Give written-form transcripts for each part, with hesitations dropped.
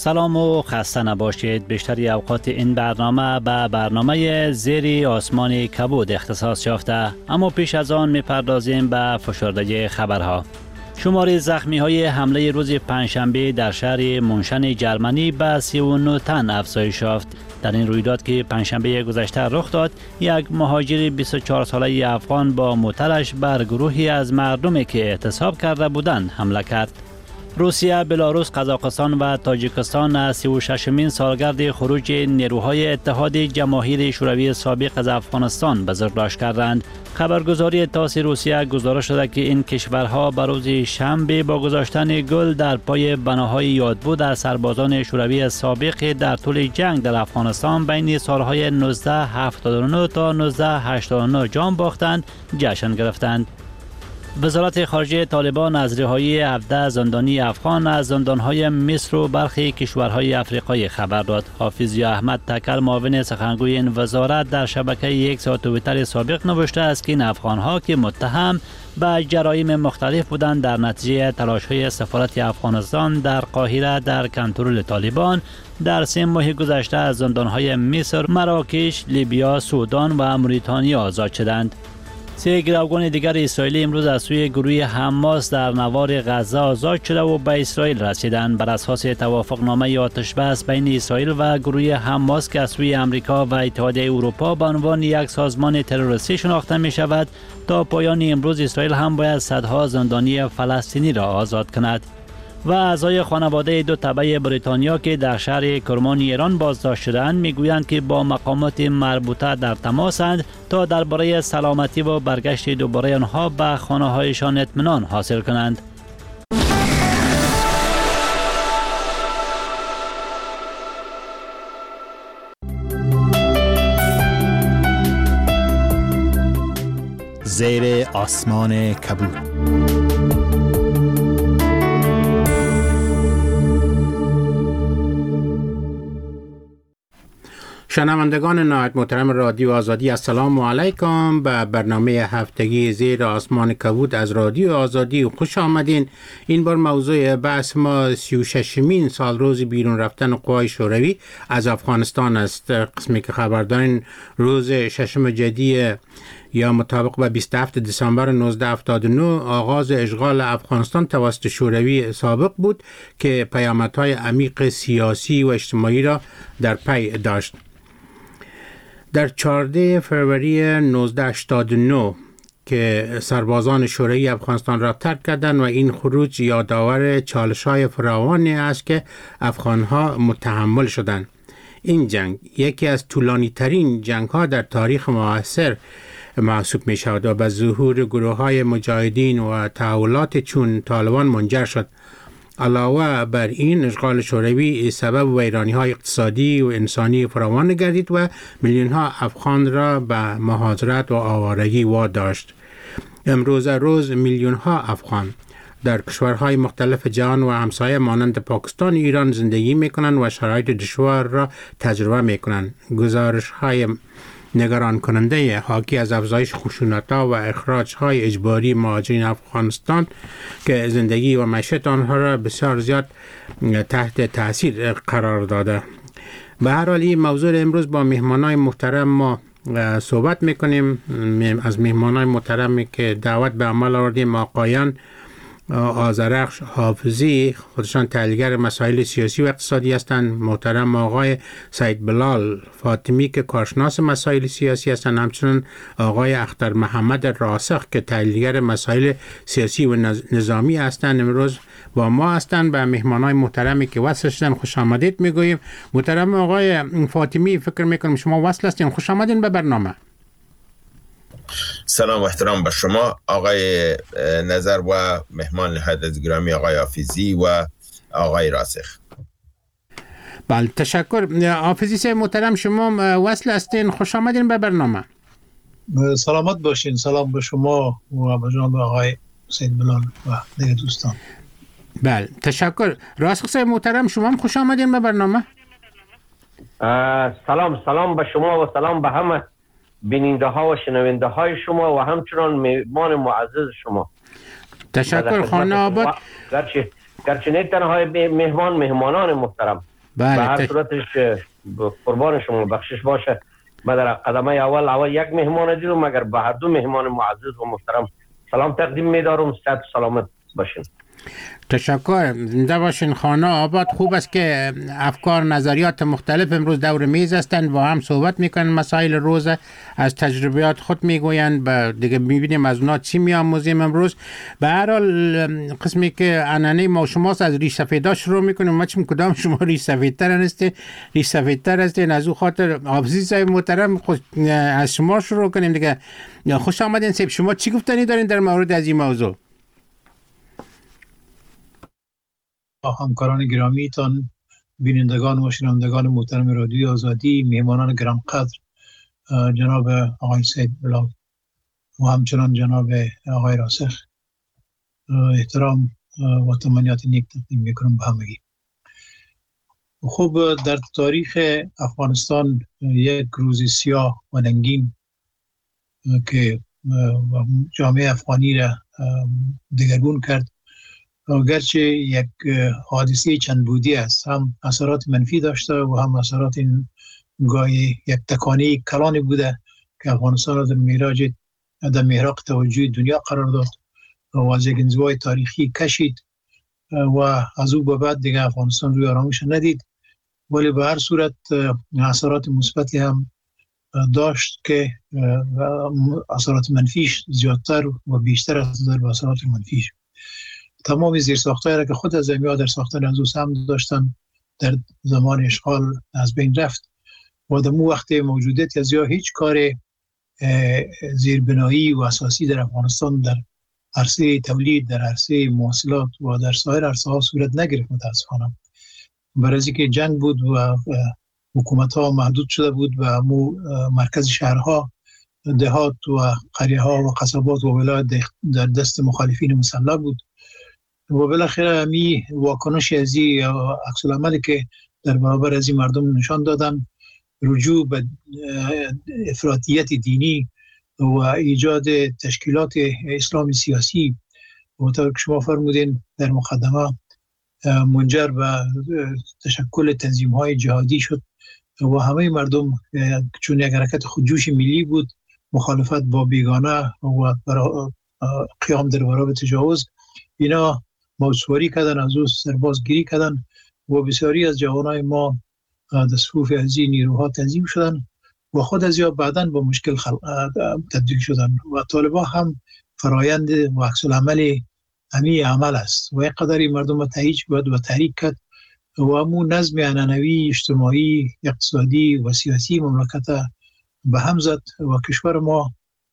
سلام و خسته نباشید. بیشتری اوقات این برنامه به برنامه زیر آسمان کبود اختصاص یافته، اما پیش از آن میپردازیم به فشردگی خبرها. شمار زخمی های حمله روز پنجشنبه در شهر مونشن جرمنی به 39 تن افزایش یافت. در این رویداد که پنجشنبه گذشته رخ داد، یک مهاجر 24 ساله افغان با موترش بر گروهی از مردمی که اعتصاب کرده بودند حمله کرد. روسیه، بلاروس، قزاقستان و تاجیکستان از 36مین سالگرد خروج نیروهای اتحاد جماهیر شوروی سابق از افغانستان بزرگداشت کردند. خبرگزاری تاس روسیه گزارش داده که این کشورها به روز شنبه با گذاشتن گل در پای بناهای یادبود از سربازان شوروی سابق در طول جنگ در افغانستان بین سالهای 1979 تا 1989 جان باختند جشن گرفتند. وزارت خارجه طالبان از رهایی 17 زندانی افغان از زندانهای مصر و برخی کشورهای افریقایی خبر داد. حافظ احمد تکل، معاون سخنگوی این وزارت، در شبکه یک ساعت توییتر سابق نوشته است که این افغانها که متهم به جرایم مختلف بودند در نتیجه تلاش‌های سفارت افغانستان در قاهره در کنترل طالبان در 3 ماه گذشته از زندانهای مصر، مراکش، لیبیا، سودان و موریتانیا آزاد شدند. 3 گروگان دیگر اسرائیلی امروز از سوی گروه حماس در نوار غزه آزاد شده و به اسرائیل رسیدند. بر اساس توافقنامه آتش بس بین اسرائیل و گروه حماس که از سوی امریکا و اتحادیه اروپا به عنوان یک سازمان تروریستی شناخته می شود، تا پایان امروز اسرائیل هم باید صدها زندانی فلسطینی را آزاد کند. و اعضای خانواده 2 تبع بریتانیا که در شهر کرمان ایران بازداشت شدند میگویند که با مقامات مربوطه در تماسند تا درباره سلامتی و برگشت دوباره آنها به خانه‌هایشان اطمینان حاصل کنند. زیر آسمان کبود. شنوندگان نهایت محترم رادیو آزادی، السلام علیکم. به برنامه هفتگی زیر آسمان کبود از رادیو آزادی خوش آمدین. این بار موضوع بحث ما 36مین سال روز بیرون رفتن قوای شوروی از افغانستان است. قسمی که خبر دارین روز 6 جدی یا مطابق به 27 دسامبر 1979 آغاز اشغال افغانستان توسط شوروی سابق بود که پیامدهای عمیق سیاسی و اجتماعی را در پی داشت. در 14 فروری 1989 که سربازان شوروی افغانستان را ترک کردند و این خروج یادآور چالش‌های فراوانی است که افغان‌ها متحمل شدند. این جنگ یکی از طولانی‌ترین جنگ‌ها در تاریخ معاصر محسوب می شود و به ظهور گروه‌های مجاهدین و تحولات چون طالبان منجر شد. علاوه بر این اشغال شوروی سبب ویرانی‌های اقتصادی و انسانی فراوان گردید و میلیون‌ها افغان را به مهاجرت و آوارگی واداشت. امروز روز میلیون‌ها افغان در کشورهای مختلف جهان و همسایه مانند پاکستان و ایران زندگی می‌کنند و شرایط دشوار را تجربه می‌کنند. گزارش‌های نگران کننده حاکی از افزایش خشونت‌ها و اخراج‌های اجباری مهاجرین افغانستان که زندگی و معیشت آنها را بسیار زیاد تحت تاثیر قرار داده. به هر حال این موضوع امروز با مهمانای محترم ما صحبت میکنیم. از مهمانای محترمی که دعوت به عمل آوردیم آقایان آذرخش حافظی، خودشان تحلیلگر مسائل سیاسی و اقتصادی هستند، محترم آقای سید بلال فاطمی که کارشناس مسائل سیاسی هستند، همچنین آقای اختر محمد راسخ که تحلیلگر مسائل سیاسی و نظامی هستند امروز با ما هستند. به مهمانای محترمی که وصل شدن خوش آمدید میگوییم. محترم آقای فاطمی، فکر میکنم شما وصل هستین، خوش آمدین به برنامه. سلام و احترام به شما آقای نظر و مهمان نهایت گرامی آقای حافظی و آقای راسخ. بله تشکر. حافظی صاحب محترم شما وصل هستین، خوش آمدین به برنامه. سلامت باشین. سلام به شما و به جناب آقای سید بلال و دیگر دوستان. بله تشکر. راسخ صاحب محترم شما هم خوش آمدین به برنامه. سلام به شما و سلام به همه بیننده ها و شنونده های شما و همچنان مهمان معزز شما. تشکر. خانه آباد گرچه نه تنها مهمانان محترم، به هر صورتش قربان شما بخشش باشه. من در قدمه اول یک مهمان دیدم، مگر به هر دو مهمان معزز و محترم سلام تقدیم می‌دارم. صحت سلامت باشین. تشکر. زنده باشین. خانه آباد. خوب است که افکار نظریات مختلف امروز دور میز هستند و هم صحبت میکنن مسائل روز، از تجربیات خود میگوین و دیگه میبینیم از اونا چی میآموزیم امروز. به هر حال قسمی که عنعنه ما شماست از ریش سفیدا شروع میکنیم. ما چون کدام شما ریش سفیدتر هستین، ریش سفیدتر هستین، از او خاطر حافظی صاحب محترم از شما شروع کنیم دیگه. خوش آمدین صاحب. شما چی گفتنی دارین در مورد از این موضوع؟ همکاران گرامی تان، بینندگان و شنوندگان محترم رادیو آزادی، مهمانان گرانقدر جناب آقای سید بلال و همچنان جناب آقای راسخ، احترام و تمنیات نیک تقدیم میکنم به همگی. خب در تاریخ افغانستان یک روز سیاه و رنگین که جامعه افغانی را دگرگون کرد، گرچه یک حادثه چند بودی است، هم اثرات منفی داشته و هم اثرات گاهی یک تکانه کلانی بوده که افغانستان را در محراق توجه دنیا قرار داد و از یک انزوای تاریخی کشید و از او به بعد دیگه افغانستان روی آرامش ندید. ولی به هر صورت اثرات مثبتی هم داشت که اثرات منفیش زیادتر و بیشتر از اثرات منفیش. تمام زیرساخت‌هایی را که خود از زمین‌ها در ساختن از او سهم داشتن در زمان اشغال از بین رفت و در وقت موجودیت از یا هیچ کار زیربنایی و اساسی در افغانستان در عرصه تولید، در عرصه مواصلات و در سایر عرصه‌ها صورت نگرفت متاسفانه. برای اینکه جنگ بود و حکومت‌ها محدود شده بود و مرکز شهرها، دهات و قریه‌ها و قصبات و ولایت در دست مخالفین مسلح بود و بالاخره می واکنش از این عکس العملی که در برابر از این مردم نشان دادن، رجوع به افراطیت دینی و ایجاد تشکیلات اسلامی سیاسی و طور که شما فرمودین در مقدمه منجر به تشکل تنظیم‌های جهادی شد و همه مردم چون یک حرکت خودجوش ملی بود، مخالفت با بیگانه و قیام در برابر تجاوز، اینا موج‌سواری کردن، از او سربازگیری کردن و بسیاری از جوانای ما در صفوف از این نیروها تنظیم شدن و خود از یا بعداً با مشکل تبدیل شدن و طالبان هم فرایند و عکس العمل همین عمل است و یک قدری مردم تهیج بود و تحریک کرد و همون نظم عنعنوی اجتماعی، اقتصادی و سیاسی مملکت به هم زد و کشور ما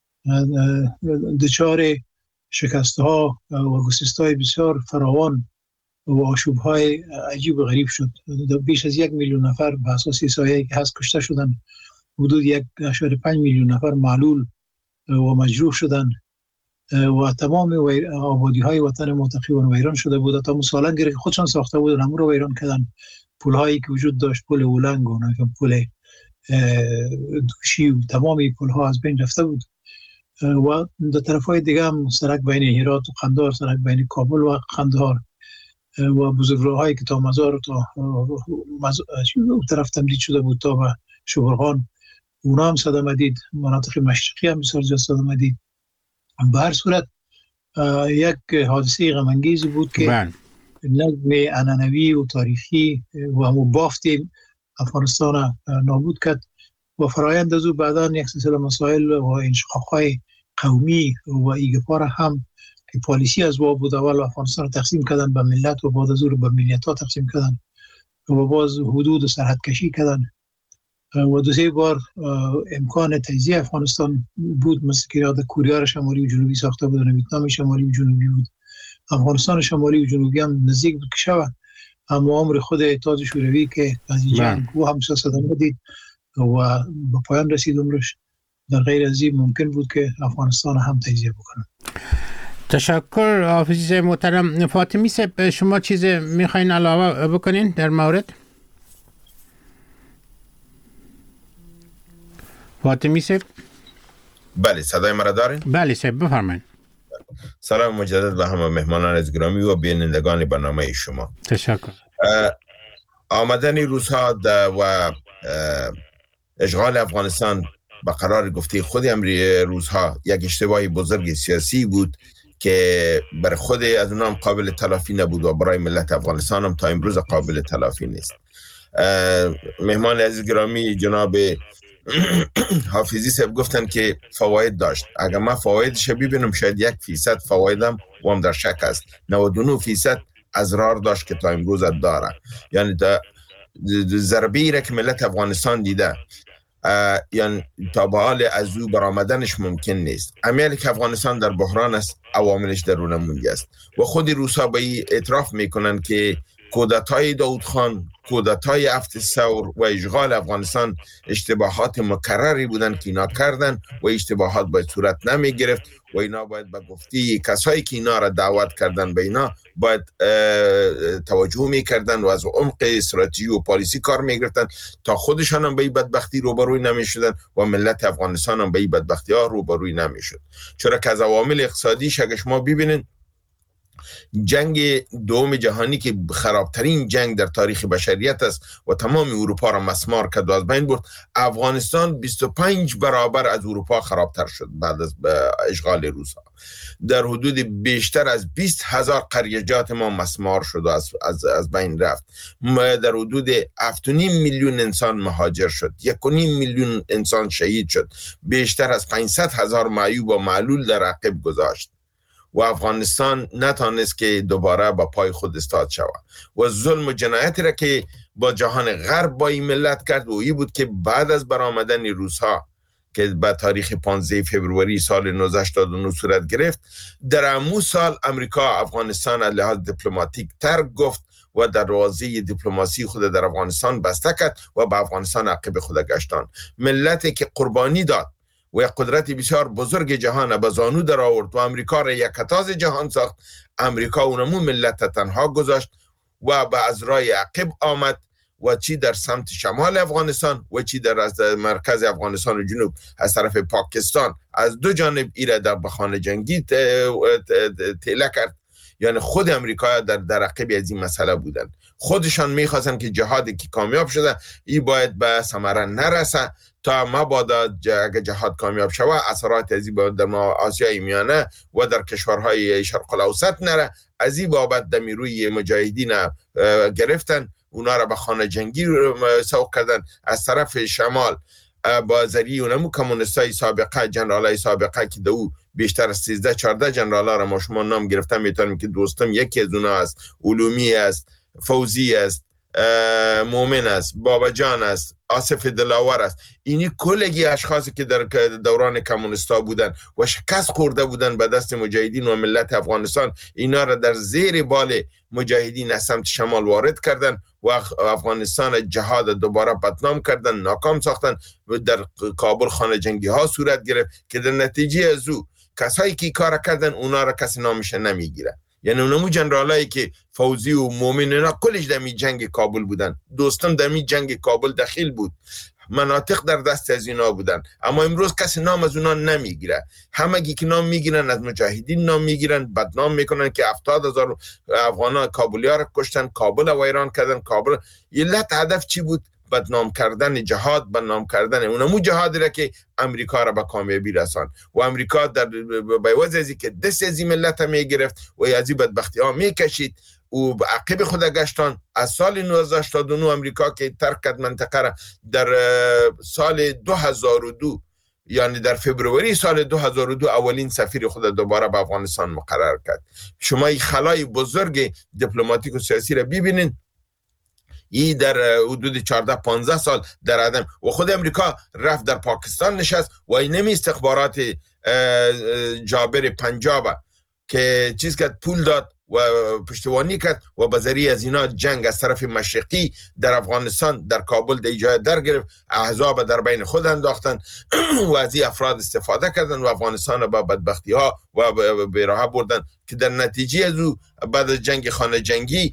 دچار شکست‌ها و گسست‌های بسیار فراوان و آشوب‌های عجیب و غریب شد. بیش از 1 میلیون نفر به اساس احصایه‌ای که هست کشته شدند، حدود 1.5 میلیون نفر معلول و مجروح شدند و تمام آبادی‌های وطن ما تقریباً ویران شده بود. تا مسالنگی که خودشان ساخته بودند همون رو ویران کردن. پل‌هایی که وجود داشت، پل اولنگ و پل دوشی و تمامی پل‌ها از بین رفته بود و در طرف‌های دیگه هم سرک بین هرات و قندهار، سرک بین کابل و قندهار و بزرگراه‌هایی که تا مزار و تا طرف تمدید شده بود تا به شبرغان، اونا هم صدمه دید. مناطق مشرقی هم بسیار زیاد صدمه دید. به هر صورت یک حادثه غم‌انگیزی بود که نظم عنعنوی و تاریخی و همون بافت افغانستان نابود کرد و فرایند از او بعداً یک سلسله مسائل و انشقاق‌های قومی و ایگپار هم که پالیسی از وا بود. اول افغانستان رو تقسیم کردن به ملت و بعد از او رو به ملیت‌ها تقسیم کردن و باز حدود و سرحد کشی کردن و 2-3 بار امکان تجزیه افغانستان بود، مثل که یاد کره شمالی و جنوبی ساخته بودن، ویتنام شمالی و جنوبی بود، افغانستان شمالی و جنوبی هم نزدیک بود که شود، اما عمر خود اتحاد شوروی که از این جنگ او هم صدمه دید و به پایان رسید عمرش، در غیر از این ممکن بود که افغانستان هم تجزیه بکنه. تشکر حافظی محترم. فاطمی صاحب شما چیز میخواین علاوه بکنین در مورد؟ فاطمی صاحب؟ بله، صدای مرا دارین؟ بله صاحب بفرمایید. سلام مجدد به همه مهمانان از گرامی و بینندگان برنامه شما. تشکر. آمدن روس‌ها و اشغال افغانستان به قرار گفته خود روس‌ها یک اشتباه بزرگ سیاسی بود که بر خود از اونها هم قابل تلافی نبود و برای ملت افغانستان هم تا امروز قابل تلافی نیست. مهمان عزیز گرامی جناب حافظی صاحب گفتن که فواید داشت. اگر من فوایدش ببینم شاید 1% فوایدم و هم در شک است. 99% اضرار داشت که تا امروز داره. یعنی ضربه‌ای را که ملت افغانستان دیده یعنی تا به حال از او برآمدنش ممکن نیست. عملی که افغانستان در بحران است، عواملش درون نمونده است و خود روس‌ها به این اعتراف میکنن که کودتای داود خان، کودتای 7 ثور و اشغال افغانستان اشتباهات مکرری بودن که اینا کردن و اشتباهات باید صورت نمی گرفت و اینا باید به گفته کسایی که اینا را دعوت کردن به اینا باید توجه میکردن و از عمق استراتژی و پالیسی کار میگرفتن تا خودشان هم به این بدبختی روبروی نمیشدن و ملت افغانستان هم به این بدبختی ها روبروی نمیشد. چرا که از عوامل اقتصادیش اگه شما ببینید جنگ دوم جهانی که خرابترین جنگ در تاریخ بشریت است و تمام اروپا را مسمار کرد و از بین برد، افغانستان 25 برابر از اروپا خرابتر شد بعد از اشغال روس‌ها. در حدود بیشتر از 20,000 قریجات ما مسمار شد و از بین رفت. در حدود 7.5 میلیون انسان مهاجر شد، 1.5 میلیون انسان شهید شد، بیشتر از 500,000 معیوب و معلول در عقب گذاشت و افغانستان نتانست که دوباره با پای خود استاد شود و ظلم و جنایتی را که با جهان غرب با این ملت کرد و این بود که بعد از برآمدن روس‌ها که به تاریخ 15 فوریه سال 1989 صورت گرفت، در همون سال امریکا افغانستان از لحاظ دیپلماتیک ترک گفت و دروازه دیپلماسی خود در افغانستان بسته کرد و به افغانستان عقب خود گشتان. ملتی که قربانی داد و یک قدرت بسیار بزرگ جهان به زانو در آورد و امریکا را یک کتاز جهان ساخت، امریکا اونمو ملت تنها گذاشت و به ازرای عقب آمد و چی در سمت شمال افغانستان و چی در مرکز افغانستان و جنوب از طرف پاکستان از دو جانب ایره در بخانه جنگی تیله کرد. یعنی خود امریکا در عقب از این مسئله بودن. خودشان میخواستن که جهادی که کامیاب شده این باید به ثمره نرسه تا مبادا اگه جهاد کامیاب شود اثرات از این در آسیای میانه و در کشورهای شرق الاوسط نره. از این بابت دمیروی مجاهدین گرفتن، اونا را به خانه جنگی سوق کردن. از طرف شمال با ذریعه اونمو کمونستای سابقه، جنرالای سابقه که دو بیشتر از 13-14 جنرالا را ما شما نام گرفتم میتونیم که دوستم یکی از اونا است، علومی است، فوزی است، مومن است، بابا جان است، آصف دلاور است. اینی کلگی اشخاصی که در دوران کمونیستا بودن و شکست خورده بودن به دست مجاهدین و ملت افغانستان، اینا را در زیر بال مجاهدین از سمت شمال وارد کردن و افغانستان جهاد دوباره بدنام کردن، ناکام ساختن و در کابل خانه جنگی ها صورت گرفت که در نتیجه از او کسایی که کار کردن اونا را کسی نامش نمیگیره. یعنی اونمو جنرالایی که فوزی و مومن اینا کلش در جنگ کابل بودن. دوستم در جنگ کابل دخیل بود، مناطق در دست از اینا بودن، اما امروز کسی نام از اونا نمیگیره. همگی که نام میگیرن از مجاهدین نام میگیرن، بدنام میکنن که 70,000 افغانان کابلی ها را کشتن، کابل و ویران کردن. کابل علت هدف چی بود؟ بدنام کردن جهاد، بدنام کردن اونمو جهادی را که امریکا را به کامیابی رساند و امریکا در بیوز ازی که دست از این ملت میگرفت و از این بدبختی ها میکشید و به عقب خود گشتان. از سال 1989 امریکا که ترک کرد منطقه را، در سال 2002 یعنی در فوریه سال 2002 اولین سفیر خود دوباره به افغانستان مقرر کرد. شما این خلای بزرگ دیپلماتیک و سیاسی را ببینید، این در حدود 14-15 سال در عدم. و خود امریکا رفت در پاکستان نشست و این نمی استخبارات جابر پنجاب که چیز کرد، پول داد و پشتوانی کرد و به ذریعه از اینا جنگ از طرف مشرقی در افغانستان در کابل در جای در گرفت، احزاب در بین خود انداختن و از این افراد استفاده کردن و افغانستان با بدبختی ها و به راه بردن که در نتیجه از او بعد از جنگ خانه جنگی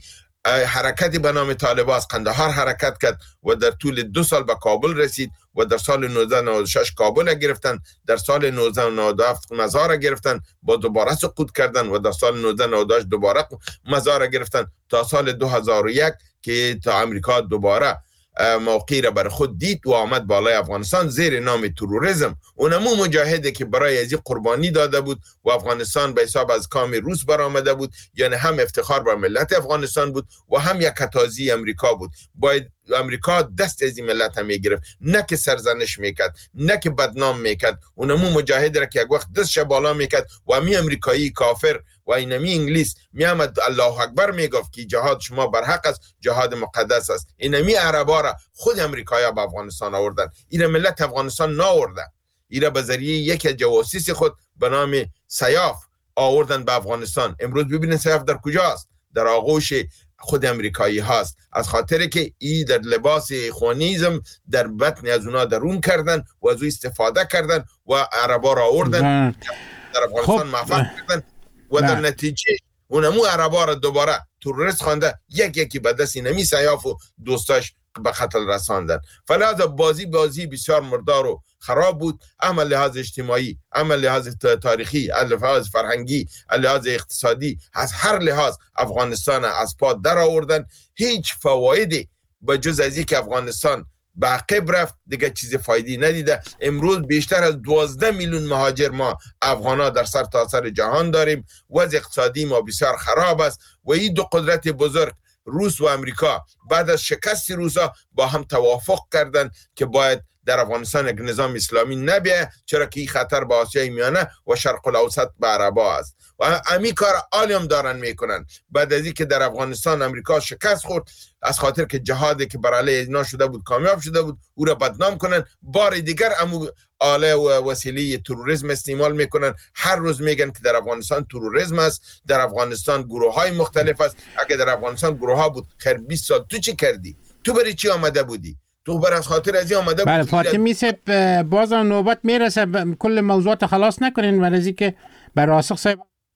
حرکتی به نام طالبان از قندهار حرکت کرد و در طول 2 سال به کابل رسید و در سال 1996 کابل گرفتن، در سال 1997 مزار گرفتن، با دوباره سقوط کردن و در سال 1998 دوباره مزار گرفتن تا سال 2001 که تا امریکا دوباره موقعی را بر خود دید و آمد بالای افغانستان زیر نام تروریسم. اونمو مجاهده که برای ازی قربانی داده بود و افغانستان به حساب از کام روس برآمده بود، یعنی هم افتخار بر ملت افغانستان بود و هم یک کتازی امریکا بود. باید امریکا دست از این ملت هم میگرفت، نه که سرزنش میکرد، نه که بدنام میکرد. اونمو مجاهد را که یک وقت دستش بالا میکرد و همی امریکایی کافر و اینمی انگلیس میامد الله اکبر میگفت که جهاد شما بر حق است، جهاد مقدس است. اینمی عربا را خود امریکایی‌ها به افغانستان آوردن، این ملت افغانستان نآوردن، این به ذریعه یک جواسیس خود به نام سیاف آوردن به افغانستان. امروز ببینید سیاف در کجاست؟ در آغوش خود امریکایی هاست، از خاطر که ای در لباس اخوانیزم در بطن از اونا درون کردن و از او استفاده کردن و عربا را آوردن در افغانستان موفق کردن و در نتیجه اونمو عربا را دوباره تروریست خوانده، یکی به دست اینمی سیاف و دوستاش به قتل رساندن. فلذا بازی بسیار مردار و خراب بود، اما لحاظ اجتماعی، اما لحاظ تاریخی، لحاظ فرهنگی، لحاظ اقتصادی، از هر لحاظ افغانستان از پا در آوردن. هیچ فوایدی به جز از اینکه افغانستان به عقب رفت دیگه چیز فایدی ندیده. امروز بیشتر از 12 میلیون مهاجر ما افغانا در سر تا سر جهان داریم. وضع اقتصادی ما بسیار خراب است و این دو قدرت بزرگ روس و امریکا بعد از شکست روسا با هم توافق کردند که باید در افغانستان یک نظام اسلامی نبیه، چرا که این خطر به آسیای میانه و شرق الاوسط به عربا است و همین کار عالم دارن میکنن. بعد از اینکه در افغانستان امریکا شکست خورد از خاطر که جهادی که بر علیه اینا شده بود کامیاب شده بود، او را بدنام کنن، بار دیگر امو آله و وسیله تروریسم استعمال میکنن. هر روز میگن که در افغانستان تروریسم است، در افغانستان گروه های مختلف است. اگه در افغانستان گروه ها بود خیر 20 سال تو چی کردی؟ تو برای چی آمده بودی؟ تو بر از خاطر از این آمده بله فاطمی صاحب باز نوبت میرسه، کل موضوعات خلاص نکنین ولی از که بر راسخ صاحب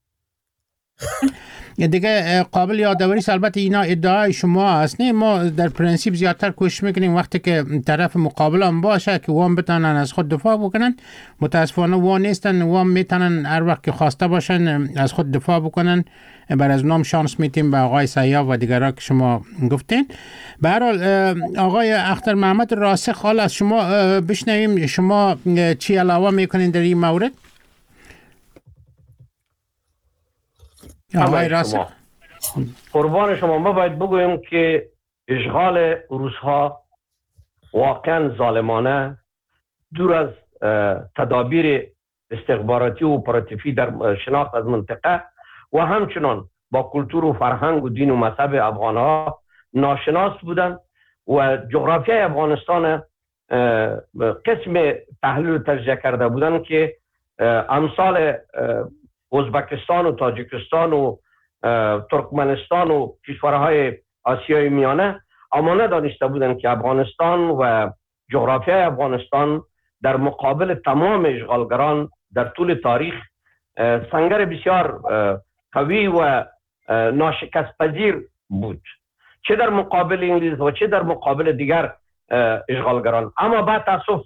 دیگه قابل یادآوری است. البته اینا ادعای شما است، نه ما در پرنسیپ زیادتر کوشش میکنیم وقتی که طرف مقابل هم باشه که وام بتونن از خود دفاع بکنن. متاسفانه وام نیستن، وام میتونن هر وقت که خواسته باشن از خود دفاع بکنن. بر از نام شانس میتیم به آقای سیاف و دیگرها که شما گفتین. به هر حال آقای اختر محمد راسخ، حال از شما بشنویم شما چی علاوه میکنین در این مورد؟ قربان شما. ما باید بگوییم که اشغال روس‌ها واقعا ظالمانه، دور از تدابیر استخباراتی و اپراتیفی در شناخت از منطقه و همچنان با کلتور و فرهنگ و دین و مذهب افغان‌ها ناشناس بودند و جغرافیای افغانستان قسم تحلیل و تجزیه کرده بودند که امثال ازبکستان و تاجیکستان و ترکمنستان و کشورهای آسیای میانه اما ندانسته بودند که افغانستان و جغرافیای افغانستان در مقابل تمام اشغالگران در طول تاریخ سنگر بسیار قوی و ناشکست پذیر بود، چه در مقابل انگلیس و چه در مقابل دیگر اشغالگران. اما بعد تاسف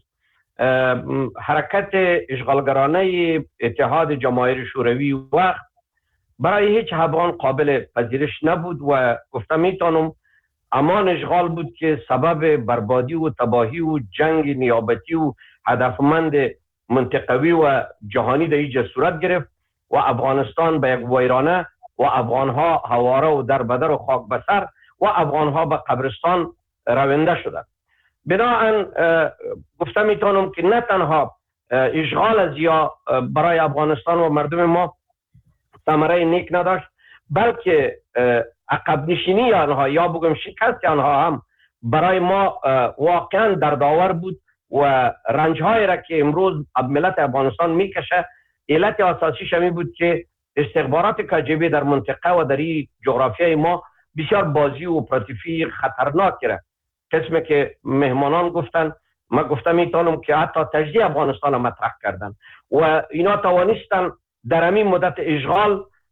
حرکت اشغالگرانه اتحاد جماهیر شوروی وقت برای هیچ افغان قابل پذیرش نبود و گفتم میتونم امان اشغال بود که سبب بربادی و تباهی و جنگ نیابتی و هدفمند منطقوی و جهانی در اینجا صورت گرفت و افغانستان به یک ویرانه و افغانها هواره و در بدر و خاک بسر و افغانها به قبرستان رونده شدند. بنابراین گفتم میتونم که نه تنها اشغال از یا برای افغانستان و مردم ما ثمره نیک نداشت، بلکه عقب نشینی آنها یا بگم شکست آنها هم برای ما واقعا دردآور بود و رنج‌هایی را که امروز ملت افغانستان میکشه علت اساسیش همین بود که استخبارات کاجبی در منطقه و در این جغرافیای ما بسیار بازی و اپراتیفی خطرناک را قسمی که مهمانان گفتن، ما گفتم میتونم که حتی تجزیه افغانستان مطرح کردن و اینا توانستن در همین مدت اشغال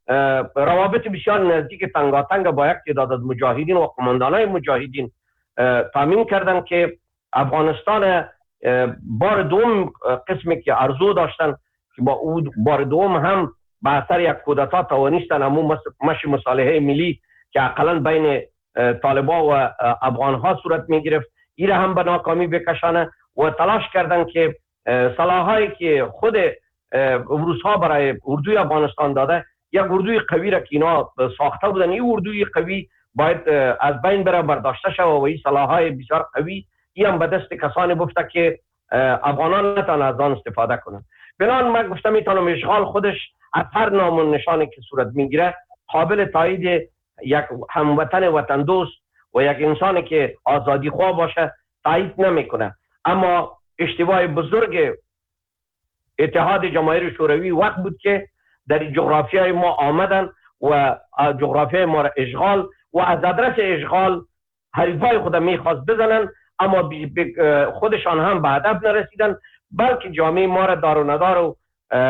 روابط بسیار نزدیک تنگاتنگ با یک تعداد از مجاهدین و قماندانای مجاهدین تامین کردن که افغانستان بار دوم قسمی که ارزو داشتن که با او بار دوم هم به اثر یک کودتا توانستن همون مشی مصالحه ملی که اقلا بین طالبان و افغان ها صورت می گرفت ایره هم به ناکامی بکشانه و تلاش کردن که سلاحایی که خود روس ها برای اردوی افغانستان داده یک اردوی قوی را که اینا ساخته بودن، این اردوی قوی باید از بین بره، برداشته شود و این سلاحهای بسیار قوی این هم به دست کسانی بفته که افغانان نتان از آن استفاده کنند. بنابراین من گفتم میتونم اشغال خودش از هر نام و نشانی که صورت میگیره قابل تایید یک هموطن وطن دوست و یک انسانی که آزادی خواه باشه تایید نمیکنه. اما اشتباه بزرگ اتحاد جماهیر شوروی وقت بود که در جغرافیای ما آمدن و جغرافیای ما را اشغال و از آدرس اشغال حریفای خود میخواست بزنن، اما خودشان هم به هدف نرسیدن، بلکه جامعه ما را دار و ندار و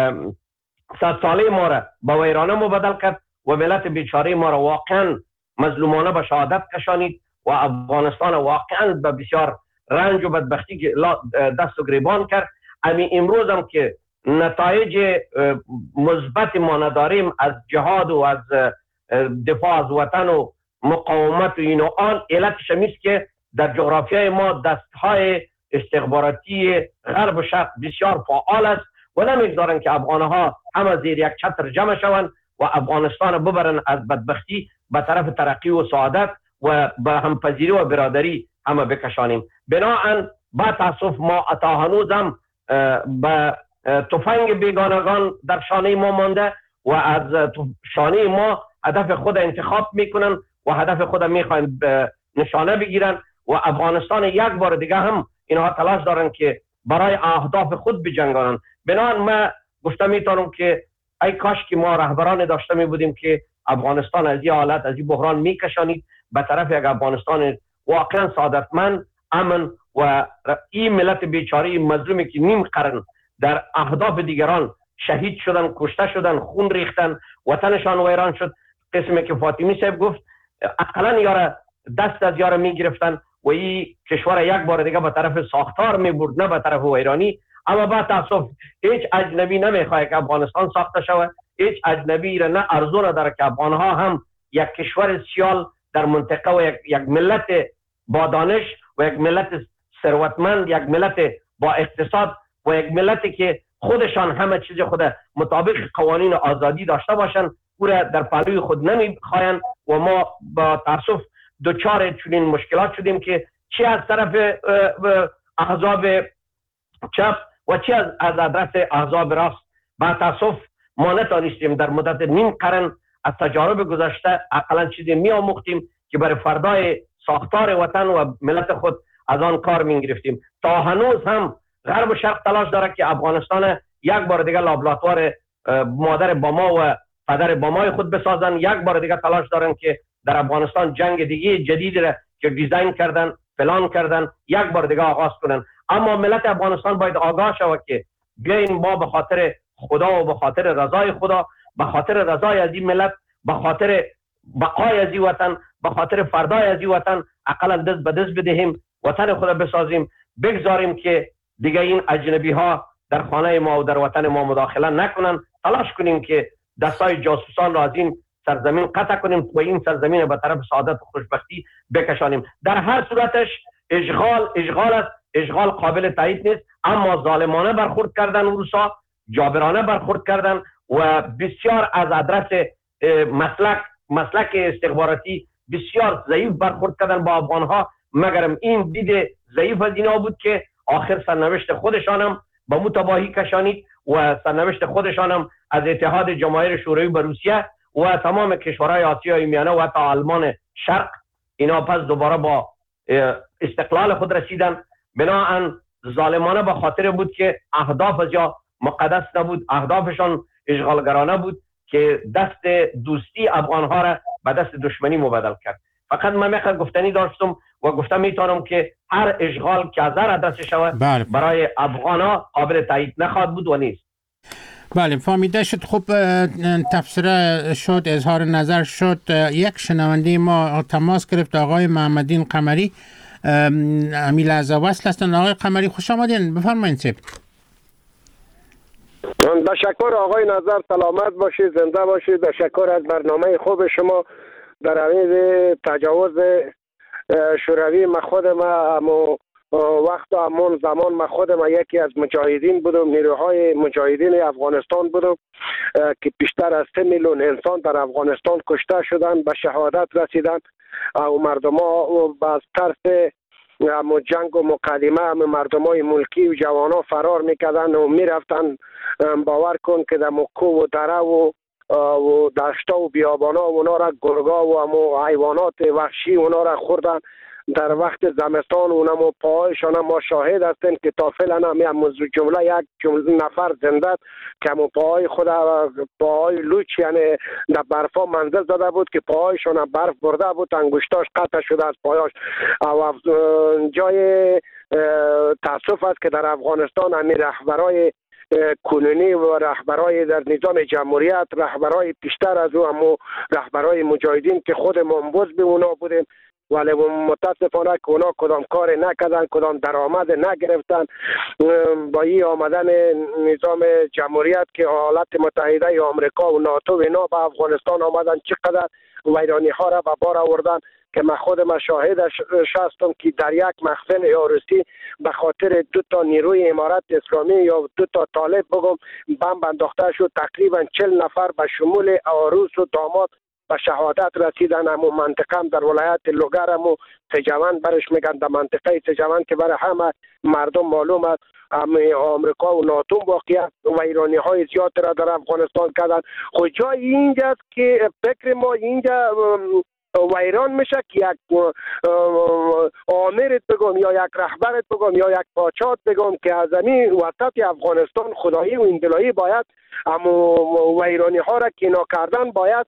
100 ساله ما را به ویرانه مبدل کرد و ملت بیچاره ما را واقعا مظلومانه به شهادت کشانید و افغانستان واقعا به بسیار رنج و بدبختی دست و گریبان کرد. امروز هم که نتایج مثبت ما نداریم از جهاد و از دفاع از وطن و مقاومت و این و آن، علتش همیست که در جغرافیای ما دستهای استخباراتی غرب و شرق بسیار فعال است و نمیگذارن که افغانها همه زیر یک چتر جمع شوند و افغانستان ببرن از بدبختی به طرف ترقی و سعادت و به همپذیری و برادری همه بکشانیم. بنابراین با تاسف ما تا هنوز هم به تفنگ بیگانگان در شانه ما مانده و از شانه ما هدف خود انتخاب میکنن و هدف خود میخواین نشانه بگیرن و افغانستان یک بار دیگه هم اینها تلاش دارن که برای اهداف خود بجنگانن. بنابراین ما گفتم میتونم که ای کاش که ما رهبران داشته می بودیم که افغانستان از این حالت، از این بحران میکشانید به طرف یک افغانستان واقعا سعادتمند، امن و این ملت بیچاره مظلومی که نیم قرن در اهداف دیگران شهید شدن، کشته شدن، خون ریختن، وطنشان ویران شد. قسمی که فاطمی صاحب گفت اقلا یاره دست از یاره می گرفتن و این کشور یک بار دیگه به طرف ساختار می برد نه به طرف ویرانی. اما با تاسف هیچ اجنبی نمیخواد که افغانستان ساخته شود، هیچ اجنبی را نه ارزو نداره که افغانها هم یک کشور سیال در منطقه و یک ملت با دانش و یک ملت ثروتمند، یک ملت با اقتصاد و یک ملتی که خودشان همه چیز خود مطابق قوانین آزادی داشته باشند او را در پهلوی خود نمیخواین و ما با تاسف دوچار چنین مشکلات شدیم که چی از طرف احزاب چپ و چی از آدرس احزاب راست. با تاسف ما نتانستیم در مدت نیم قرن از تجارب گذشته اقلا چیزی می آموختیم که برای فردای ساختار وطن و ملت خود از آن کار می گرفتیم. تا هنوز هم غرب و شرق تلاش داره که افغانستان یک بار دیگه لابراتوار مادر باما و پدر بامای خود بسازن، یک بار دیگه تلاش دارن که در افغانستان جنگ دیگه جدید را که دیزاین کردن، پلان کردن، یک بار دیگه آغاز کنن. اما ملت افغانستان باید آگاه شود که بیاین ما به خاطر خدا و به خاطر رضای خدا، به خاطر رضای از این ملت، به خاطر بقای از این وطن، به خاطر فردای از این وطن اقلا دست به دست بدهیم، وطن خود بسازیم، بگذاریم که دیگه این اجنبی ها در خانه ما و در وطن ما مداخله نکنن. تلاش کنیم که دستای جاسوسان را از این سرزمین قطع کنیم و این سرزمین به طرف سعادت و خوشبختی بکشانیم. در هر صورتش اشغال است، اشغال قابل تایید نیست، اما ظالمانه برخورد کردن روسا، جابرانه برخورد کردن و بسیار از آدرس مسلک استخباراتی بسیار ضعیف برخورد کردن با افغانها. مگرم این دید ضعیف از اینا بود که آخر سرنوشت خودشانم به متباهی کشانید و سرنوشت خودشانم از اتحاد جماهیر شوروی به روسیه و تمام کشورهای آسیای میانه و حتی آلمان شرق اینا پس دوباره با استقلال خود رسیدن. بنابراین ظالمانه به خاطر بود که اهداف از جا مقدس نبود، اهدافشان اشغالگرانه بود که دست دوستی افغانها را به دست دشمنی مبدل کرد. فقط من میخوام گفتنی داشتم و گفتم میتونم که هر اشغال که از هر دست شود برای افغانها قابل تایید نخواهد بود و نیست. بله فهمیده شد. خب تفسیر شد، اظهار نظر شد. یک شنونده ما تماس گرفت، آقای محمدین قمری، امیل از وصل هستند. آقای قمری خوش آمدین، بفرمایید. تشکر آقای نظر، سلامت باشید، زنده باشید. تشکر از برنامه خوب شما. در عوض تجاوز شوروی ما خودم وقت همون زمان ما خودم یکی از مجاهدین بودم، نیروهای مجاهدین افغانستان بودم که بیشتر از 3 میلیون انسان در افغانستان کشته شدند، به شهادت رسیدند و مردم ها از ترس جنگ و مقدمه مردم های ملکی و جوان ها فرار میکردن و میرفتن. باور کن که در مکو و دره و دشتا و بیابانا اونا را گرگا و حیوانات وحشی اونا را خوردن. در وقت زمستان اونم پاهایشان ما شاهد هستیم که تا فعلا هم جمله یک نفر زنده که هم پاهای خود پاهای لوچ یعنی در برفا منزل زده بود که پاهایشان برف برده بود، انگشتاش قطع شده از پایاش. و جای تاسف است که در افغانستان همین رهبرای کنونی و رهبرای در نظام جمهوریت، رهبرای پیشتر از او هم رهبرای مجاهدین که خود منبوذ به اونا بودیم، ولی متاسفانه که اونا کدام کار نکردن، کدام درآمد نگرفتن. با این آمدن نظام جمهوریت که ایالات متحده آمریکا و ناتو و اینا به افغانستان آمدن، چقدر ویرانی ها را به بار آوردن که من خودم شاهدش هستم که در یک مخزن یاروسی به خاطر 2 نیروی امارت اسلامی یا 2 طالب بگم بمب انداخته شد. تقریبا 40 نفر به شمول عروس و داماد به شهادت رسیدن. همون منطقه هم در ولایت لوگر هم سجوان برش میگن، در منطقه سجوان که برای همه مردم معلوم است آمریکا و ناتو واقعیت ویرانی های زیاد را در افغانستان کردن. خود جای اینجاست که فکر ما اینجا ویران میشه که یک آمرت بگم یا یک رهبرت بگم یا یک پاچات بگم که از این وسط افغانستان خدایی و اندلایی باید اما ویرانی ها را که کردن باید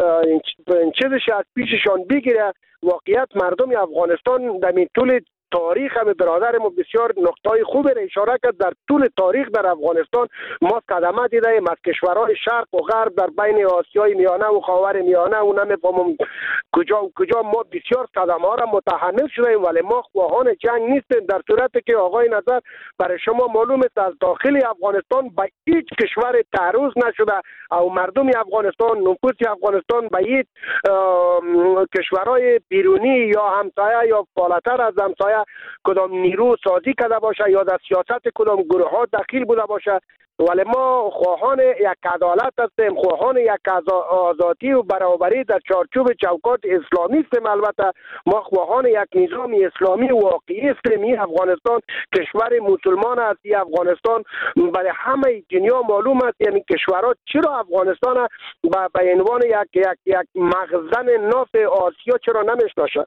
چیزش از پیششان بگیره. واقعیت مردم افغانستان در این طول تاریخ هم برادرم بسیار نقطه خوبی را اشاره کرد. در طول تاریخ در افغانستان ما قدمه دیدیم از کشورهای شرق و غرب در بین آسیای میانه و خاور میانه و نمیفهمم کجا ما بسیار قدمه ها را متحمل شدیم، ولی ما خواهان جنگ نیستیم. در صورتی که آقای نظر برای شما معلوم است از داخل افغانستان به هیچ کشور تعرض نشده او مردم افغانستان، نفوس افغانستان به هیچ کشورهای بیرونی یا همسایه یا بالاتر از همسایه کدام نیرو سازی کرده باشه یا در سیاست کدام گروه ها دخیل بوده باشه. ولی ما خواهان یک عدالت هستیم، خواهان یک آزادی و برابری در چارچوب چوکات اسلامی هستیم. البته ما خواهان یک نظام اسلامی واقعی هستیم. افغانستان کشور مسلمان است. افغانستان برای همه دنیا معلوم است. یعنی کشورها چرا افغانستان به عنوان یک مخزن نفت آسیا چرا نمیشناسند؟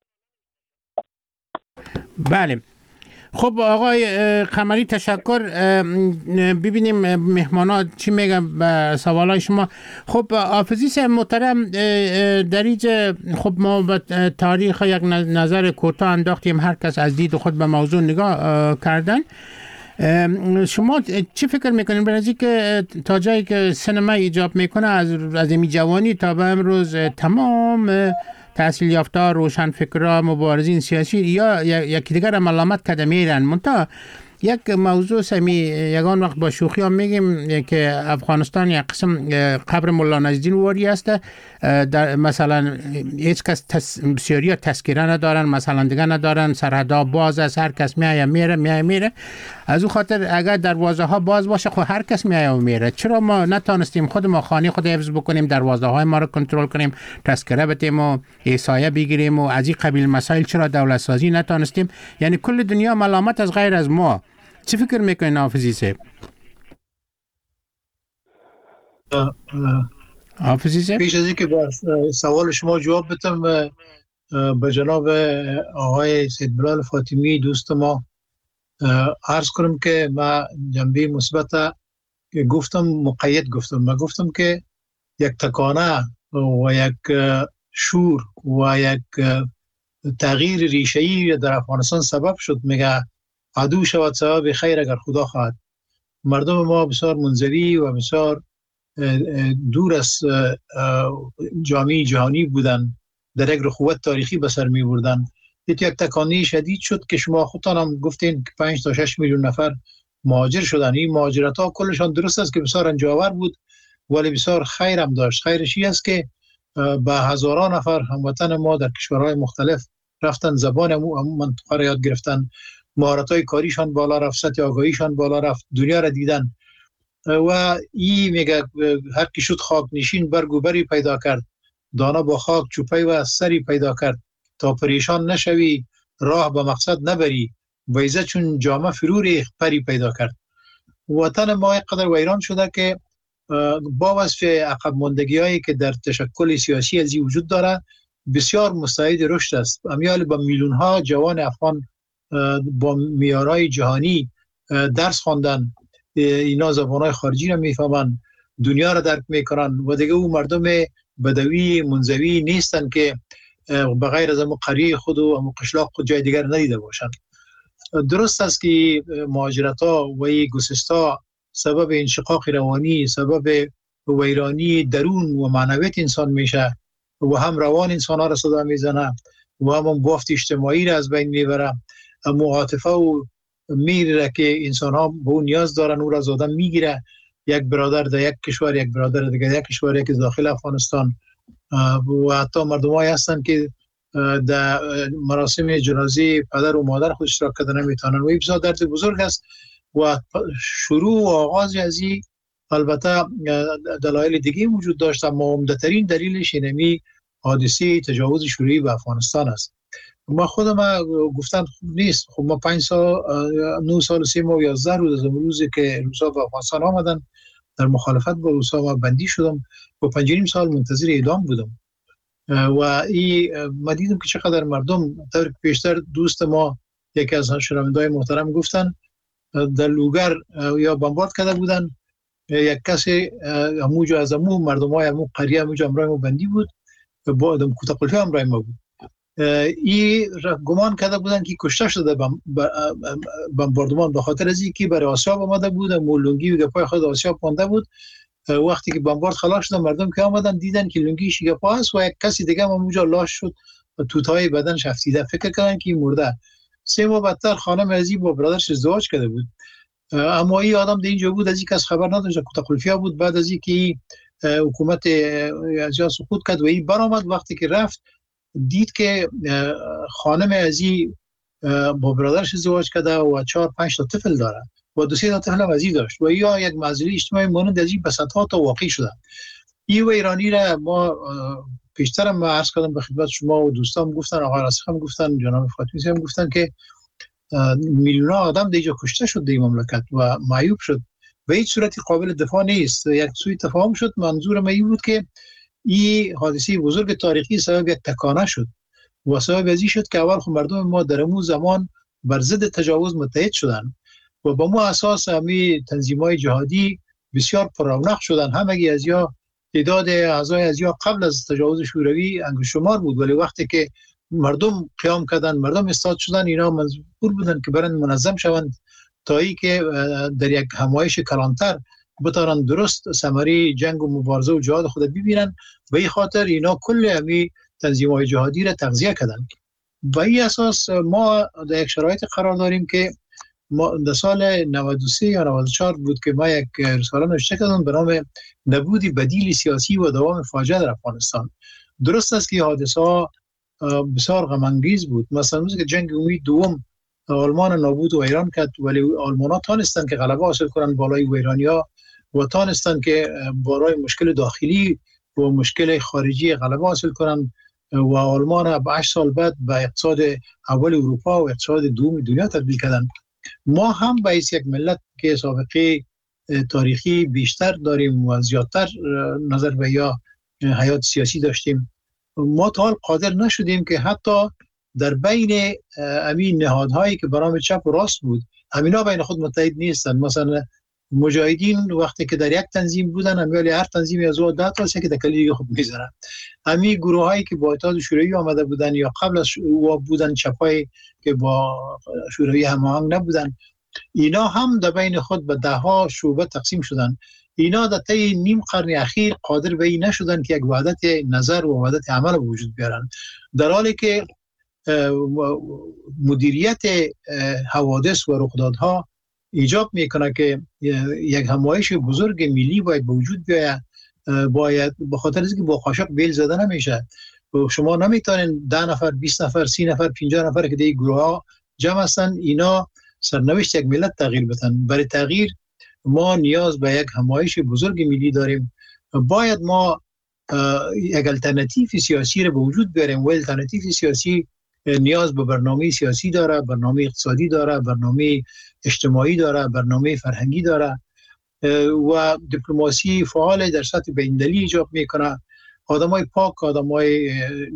بله. خب آقای قمری تشکر. ببینیم مهمانا چی میگن به سوالای شما. خب حافظی محترم در اینجا خب ما به تاریخ یک نظر کوتاه انداختیم، هر کس از دید خود به موضوع نگاه کردن. شما چی فکر میکنین به نظر که تا جایی که سینما ایجاب میکنه از این جوانی تا به امروز تمام تحصیل یافته روشنفکرها مبارزین سیاسی یا یکی دیگر ملامت کرده میرن، منتها یک موضوع یگان وقت با شوخی هم میگیم که افغانستان یک قسم قبر مولا نجدین واری است. مثلا هیچ کس بسیاری تذکره ندارن، مثلا دیگه ندارن، سرحدها باز است، هر کس میره. از او خاطر اگر دروازه ها باز باشه خب هر کس میایه و میره. چرا ما نتانستیم خود ما خانه خود حفظ بکنیم، دروازه های ما رو کنترل کنیم، تذکره بدیم و احصایه بگیریم و از این قبیل مسائل چرا دولت سازی نتانستیم؟ یعنی کل دنیا ملامت از غیر از ما. چی فکر میکنین حافظی صاحب؟ پیش از اینکه به سوال شما جواب بدم به جناب آقای سید بلال فاطمی دوست ما عرض کنم که ما جنبه مثبت گفتم من گفتم که یک تکانه و یک شور و یک تغییر ریشه‌ای در افغانستان سبب شد. میگه عدو شود سبب خیر اگر خدا خواهد. مردم ما بسیار منزوی و بسیار دور از جامعه جهانی بودن، در یک رخوت تاریخی به سر می بردن. یک تکانی شدید شد که شما خودتان هم گفتین که 5 تا 6 میلیون نفر مهاجر شدن. این مهاجرت ها کلشان درست است که بسیار رنجاور بود ولی بسیار خیر هم داشت. خیرش این است که به هزاران نفر هموطن ما در کشورهای مختلف رفتن، زبان منطقه را یاد گرفتن، مهارت‌های کاریشان بالا رفت، سطح آگاهیشان بالا رفت، دنیا را دیدن. و این میگه هر کی شد خاک نشین برگ و بری پیدا کرد، دانه با خاک چوپی و سری پیدا کرد، تا پریشان نشوی راه به مقصد نبری، ویزه چون جامه فروری پری پیدا کرد. وطن ما اینقدر ویران شده که با وصف عقب ماندگی هایی که در تشکل سیاسی ازی وجود داره بسیار مستعد رشد است. امیال با میلیون ها جوان افغان با معیارهای جهانی درس خواندن، اینا زبانهای خارجی را میفهمن، دنیا را درک میکنن و دیگه او مردم بدوی منزوی نیستن که بغیر از قریه خود و قشلاق خود جای دیگر ندیده باشند. درست است که مهاجرت ها و گسستا سبب انشقاق روانی، سبب ویرانی درون و معنویت انسان میشه و هم روان انسان ها را صدا میزنه و هم بافت اجتماعی را از بین میبره. عاطفه و میره که انسان ها به اون نیاز دارن، او را از آدم میگیره. یک برادر در یک کشور، یک برادر دیگر یک کشور، یک داخل افغانستان و حتی مردم هایی هستن که در مراسم جنازه پدر و مادر خود اشتراک کردن نمیتونن و این بسیار درد بزرگ است. و شروع و آغاز از این البته دلایل دیگه وجود داشت، اما عمده‌ترین دلیلش اینمی حادثه تجاوز شوروی به افغانستان است. ما خودم گفتن خوب نیست. خب ما 5 سال 9 سال 3 ماه 11 روز از روزی که روسا به افغانستان آمدن در مخالفت با روسا ما بندی شدم و 5.5 سال منتظر اعدام بودم و این ما دیدم که چقدر مردم طور پیشتر دوست ما یکی از شنونده‌های محترم گفتن در لوگر یا بمبارد کرده بودن، یک کسی همونجا از همون مردمای همون قریه همونجا امرای ما بندی بود، با آدم کوتاقلفی امرای ما بود. این گمان کرده بودن که کشته شده بمباردمان به خاطر از اینکه برای آسیاب آمده بود، لنگی و گپای خود آسیاب مانده بود. وقتی که بمبارد خلاص شد مردم که آمدن دیدن که لنگی شگپا است و یک کسی دیگه هم اونجا لاش شد و توتای بدنش افتیده، فکر کردن که مرده. 3 ماه بعدتر خانم عزیز با برادرش ازدواج کرده بود، اما این آدم در اینجا بود، از این کس خبر نداشت، کوتاقلفیا بود. بعد از اینکه حکومت ازیا سقوط کرد و این برآمد، وقتی که رفت دید که خانم عزیز با برادرش ازدواج کرده و 4-5 تا طفل داره و 2-3 تا طفل هم عزیز داشت و یا یک معضله اجتماعی مانند از این بساطات واقعی شده. این و ایرانی را ما پیشترم عرض کردم به خدمت شما و دوستان گفتن، آقای راسخ هم گفتن، جناب فاطمی هم گفتن که میلیون آدم دیگه کشته شد در این مملکت و معیوب شد و هیچ صورتی قابل دفاع نیست. یک سوی تفاهم شد. منظورم این بود که این حادثه بزرگ تاریخی سبب یک تکانه شد و سبب ازی شد که اول مردم ما در اون زمان بر ضد تجاوز متحد شدن و با مو اساس همی تنظیم‌های جهادی بسیار پررونق شدن. همگی از یا تعداد اعضای از یا قبل از تجاوز شوروی انگشتمار بود، ولی وقتی که مردم قیام کردن، مردم استاد شدن، اینا مجبور بودن که برن منظم شوند تا ای که در یک همایش کلانتر بتارن درست ثمره جنگ و مبارزه و جهاد خود ببینن. به این خاطر اینا کل همی تنظیم‌های جهادی را تغذیه کردن. و این اساس ما در یک شرایط قرار داریم که ما در سال 93 یا 94 بود که ما یک رساله نوشته کردم به نام نبود بدیل سیاسی و دوام فاجعه در افغانستان. درست است که حادثه ها بسیار غم انگیز بود. مثلا روزی که جنگ امید دوم آلمان نابود و ایران کرد، ولی آلمان ها تانستن که غلبه حاصل کنن بالای ایرانی ها و تانستن که بالای مشکل داخلی و مشکل خارجی غلبه حاصل کنن و آلمان با 8 سال بعد به اقتصاد اول اروپا و اقتصاد دوم دنیا تبدیل کردن. ما هم به یک ملت که سابقه تاریخی بیشتر داریم و زیادتر نظر به یا حیات سیاسی داشتیم، ما تا حال قادر نشدیم که حتی در بین همین نهادهایی که برام چپ و راست بود، همینا بین خود متحد نیستن. مثلا مجاهدین وقتی که در یک تنظیم بودن، همیالی هر تنظیمی از او 10 تا که دکلی خود میذارن. همین گروهایی که با اتحاد شوروی آمده بودن یا قبل از او بودن، چپایی که با شوروی هماهنگ نبودن، اینا هم در بین خود به 10 شعبه تقسیم شدن. اینا در طی نیم قرن اخیر قادر به این نشدن که یک وحدت نظر و وحدت عمل وجود بیارن، در حالی که مدیریت حوادث و رخدادها ایجاب میکنه که یک همایش بزرگ ملی باید به وجود بیاید. باید به خاطر اینکه با قاشق بیل زده نمیشه. شما نمیتونین 10 نفر 20 نفر 30 نفر 50 نفر که دیگه گروه ها جمع هستن اینا سرنوشت یک ملت تغییر بدن. برای تغییر ما نیاز به یک همایش بزرگ ملی داریم. باید ما یک الटरनेटिव سیاسی رو به وجود بیاریم و الटरनेटिव سیاسی نیاز به برنامه سیاسی داره، برنامه اقتصادی داره، برنامه اجتماعی داره، برنامه فرهنگی داره و دیپلماسی فعال در سطح بین‌المللی ایجاب میکنه. آدمای پاک، آدمای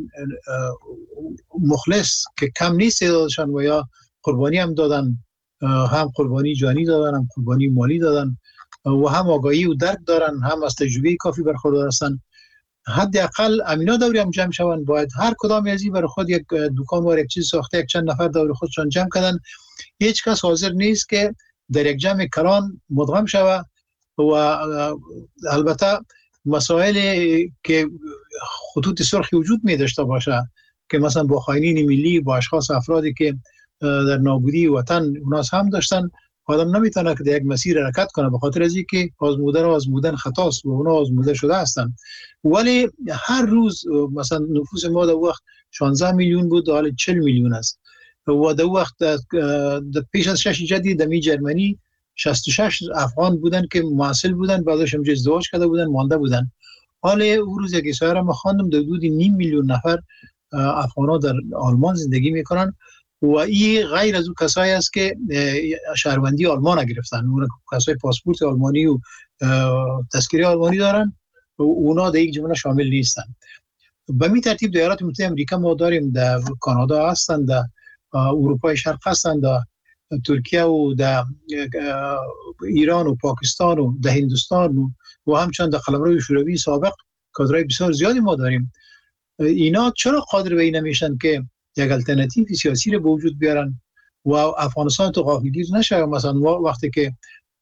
مخلص که کم نیست دادشان و یا قربانی هم دادن، هم قربانی جانی دادن، هم قربانی مالی دادن و هم آگاهی و درک دارن، هم از تجربه کافی برخوردار هستن. حداقل امینا دوری هم جمع شوند. باید هر کدام از این برای خود یک دکان و یک چیز ساخته، یک چند نفر دور خودشان جمع کردن. هیچ کس حاضر نیست که در یک جمع کلان مدغم شود و البته مسائلی که خطوط سرخی وجود می داشته باشه که مثلا با خائنین ملی، با اشخاص افرادی که در نابودی وطن اوناس هم داشتن، آدم نمیتونه که در یک مسیر حرکت کنه به خاطر از اینکه آزمودن خطاست و اونا آزموده شده هستن. ولی هر روز مثلا نفوس ما در وقت 16 میلیون بود، حالا 40 میلیون است و در وقت پیش از 6 جدید دمی جرمنی 66 افغان بودن که معسل بودن، بعدش هم ازدواج کرده بودن مانده بودن. حالا اون روز یک سایر ما خواندم در حدود نیم میلیون نفر افغان‌ها در آلمان زندگی میکنن و این غیر از اون کسایی است که شهروندی آلمان گرفتن، اون کسای پاسپورت آلمانی و تذکره آلمانی دارن و اونا در یک جمله شامل نیستن. به می ترتیب در ایالات متحده آمریکا ما داریم، در کانادا هستن، در اروپای شرق هستن، در ترکیه و در ایران و پاکستان و در هندوستان و همچنان در قلمرو شوروی سابق کادرهای بسیار زیادی ما داریم. اینا چرا قادر به این نمیشن که یک الटरनेटिव سیاسی رو به وجود بیارن و افغانستان تو غافلگیر نشه؟ مثلا وقتی که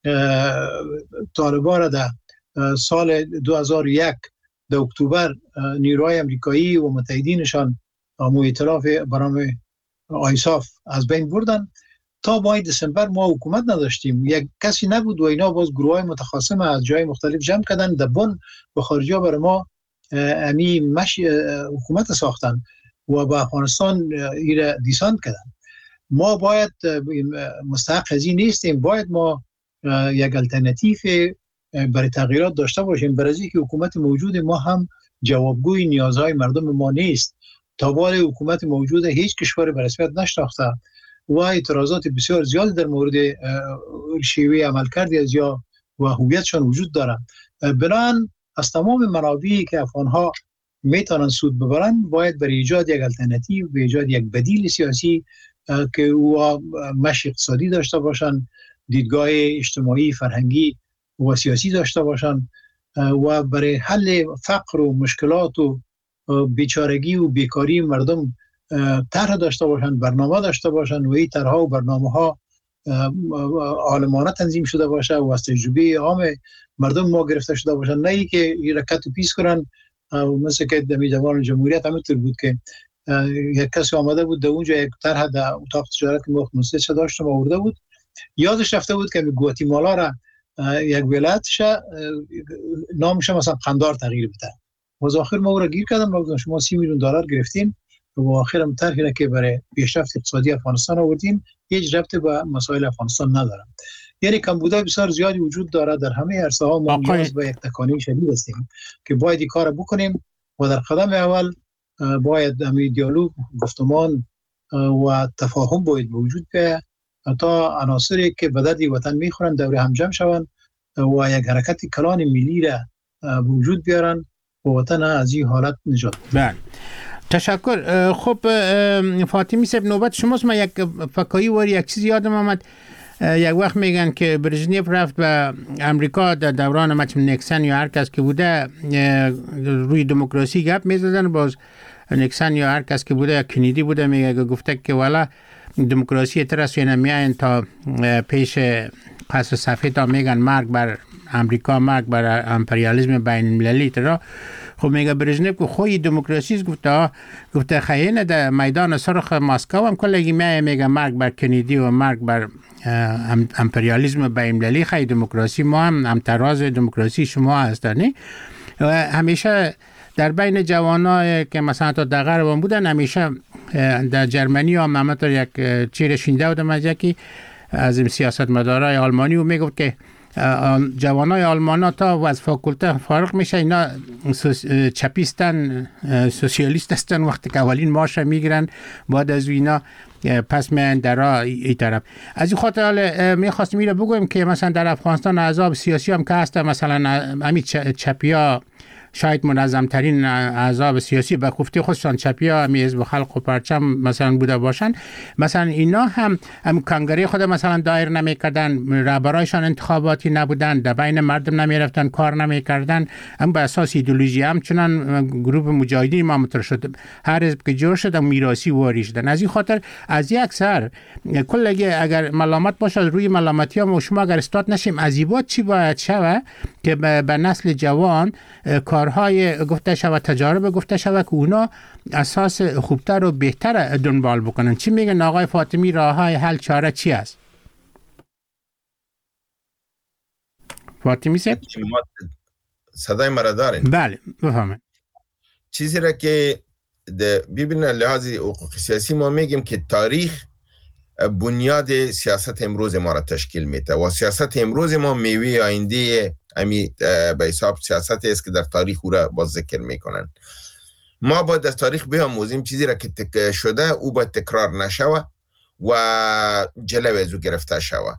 طالبان را در سال 2001 در اکتبر نیروهای امریکایی و متحدینشان ائتلاف برنامه آیساف از بین بردن، تا ماه دسامبر ما حکومت نداشتیم، یک کسی نبود و اینا باز گروهای متخاصم از جای مختلف جمع کردن در بن و خارجیا برای ما حکومت ساختن و با افغانستان ایره دیسانت کردن. ما باید مستحق از این نیستیم، باید ما یک الटरनेटिव برای تغییرات داشته باشیم، برای اینکه حکومت موجود ما هم جوابگوی نیازهای مردم ما نیست. تا بال حکومت موجود هیچ کشور به رسمیت نشناخته و اعتراضات بسیار زیاد در مورد شیوه عملکرد از یا و هویتشان وجود دارند. بنابراین از تمام منابعی که افغانها میتونن سود ببرن باید برای ایجاد یک الटरनेटिव، به ایجاد یک بدیل سیاسی که او مشی اقتصادی داشته باشن، دیدگاه اجتماعی، فرهنگی و سیاسی داشته باشن و برای حل فقر و مشکلات و بیچارگی و بیکاری مردم طرح داشته باشن، برنامه داشته باشن و این طرح‌ها و برنامه‌ها عالمانه تنظیم شده باشه و از تجربه عام مردم ما گرفته شده باشن، نه ای که رکت و پیس کنن. مثل که دمی جوان جمهوریت همینطور بود که یک کسی آمده بود در اونجا یک طرح در اتاق تجارت مخصوص داشتم آورده بود، یادش رفته بود که گواتیمالا را یک ولایتش نامش مثلا قندار تغییر بده. و آخر ما او را گیر کردم و گفتم شما 30 میلیون دلار گرفتین و آخرم طرحی که برای پیشرفت اقتصادی افغانستان آوردین هیچ ربطی با مسائل افغانستان نداره. یعنی کمبودهای بسیار زیادی وجود داره در همه عرصه‌ها. ما نیاز به یک تکانی شدید هستیم که باید این کار بکنیم و در قدم اول باید همین دیالوگ، گفتمان و تفاهم باید وجود بیاید تا عناصری که به درد وطن میخورن دور هم جمع شوند و یک حرکت کلان ملی را وجود بیارن و وطن از این حالت نجات. بله، تشکر. خب فاطمی صاحب نوبت شماست. من یک فکایی واری یک چیز یادم آمد. یک وقت میگن که برژنیف رفت به امریکا در دوران مثلا نیکسن یا هر کس که بوده روی دموکراسی گپ میزدن، باز نیکسن یا هر کس که بوده، کندی بوده، میگه گفته که والا دموکراسی ترس میاین تا پیش قصر سفید تا میگن مرگ بر امریکا، مرگ بر امپریالیسم بین المللی ترا. خب میگه برژنف که خوی دموکراسی است، گفته خیلی در میدان سرخ مسکو هم کلگی میگه مرگ بر کندی و مرگ بر امپریالیسم بین المللی. خیلی دموکراسی ما هم تراز دموکراسی شما هستنی. همیشه در بین جوانای که مثلا تا در غرب بودن، همیشه در جرمنی هم همطور یک چیر شینده بودم از یکی از این سیاستمدارای آلمانی و میگفت که جوانای آلمان تا از فاکولته فارغ میشه اینا چپیستن، سوسیالیست هستن، وقتی که اولین معاش میگیرن بعد از اینا پس میان در این طرف. از این خاطر میخواستم اینو بگویم که مثلا در افغانستان احزاب سیاسی هم که هستن، مثلا همین چپیا شاید منظم ترین احزاب سیاسی به گفته خودشان چپیا همی حزب خلق و پرچم مثلا بوده باشن، مثلا اینا هم کنگره خود مثلا دایر نمیکردن، رهبرایشان انتخاباتی نبودن، در بین مردم نمیرفتن، کار نمیکردن، هم به اساس ایدئولوژی هم چنان گروه مجاهدین ما مطرح شد، هر حزب که جور شد میراثی واری شدن. از این خاطر از یک سر کلگی اگر ملامت باشه روی ملامتی ها شما اگر استاد نشیم از این چی باید شوه که به نسل جوان کارهای گفته شود، تجارب گفته شود که اونا اساس خوبتر و بهتر دنبال بکنن. چی میگن آقای فاطمی، راههای حل چاره چی است؟ فاطمی صاحب صدای مرا دارین؟ بله بفهمید. چیزی را که ببینن لحاظ حقوق سیاسی ما میگیم که تاریخ بنیاد سیاست امروز ما را تشکیل میده و سیاست امروز ما میوه آینده امی به حساب سیاست است که در تاریخ او را باز ذکر میکنن. ما باید از تاریخ بیاموزیم چیزی را که شده او باید تکرار نشوه و جلوه از او گرفته شوه.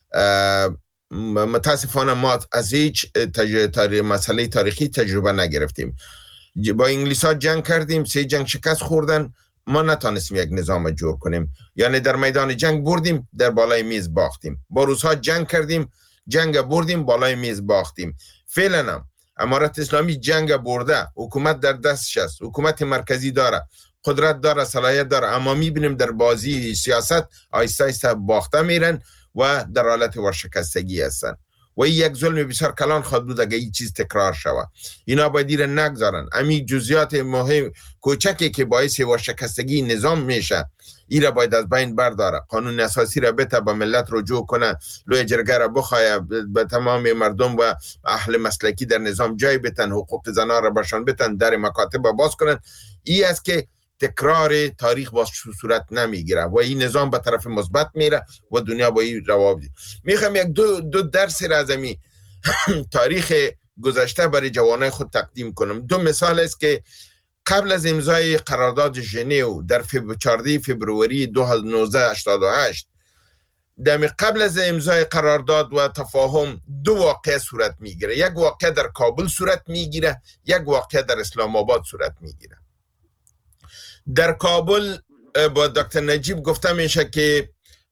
متاسفانه ما از هیچ مسئله تاریخی تجربه نگرفتیم. با انگلیس ها جنگ کردیم، 3 جنگ شکست خوردن، ما نتانستیم یک نظام جور کنیم، یعنی در میدان جنگ بردیم، در بالای میز باختیم. با روس ها جنگ کردیم، جنگ بردیم، بالای میز باختیم. فعلا هم امارت اسلامی جنگ برده، حکومت در دستش است، حکومت مرکزی داره، قدرت داره، صلاحیت داره، اما میبینیم در بازی سیاست آیسته آیسته باخته میرن و در حالت ورشکستگی هستن و این یک ظلم بسیار کلان خواهد بود اگه این چیز تکرار شود. اینا باید دیر نگذارن. امی جزئیات مهم کوچکی که باعث ورشکستگی نظام میشه این را باید از بین برداره. قانون اساسی را بته به ملت رجوع کنه، لوی جرگه را بخواه به تمام مردم و اهل مسلکی در نظام جای بتن، حقوق زنان را برشان بتن، در مکاتب باز کنن. این است که تکرار تاریخ با صورت نمیگیره و این نظام به طرف مثبت میره و دنیا با این روابط. میخوام یک دو درس را از این تاریخ گذشته برای جوانای خود تقدیم کنم. 2 مثال است که قبل از امضای قرارداد ژنو در 14 فبروری 1988 قبل از امضای قرارداد و تفاهم 2 واقعه صورت میگیره. یک واقعه در کابل صورت میگیره، یک واقعه در اسلام آباد صورت میگیره. در کابل با دکتر نجیب گفته میشه که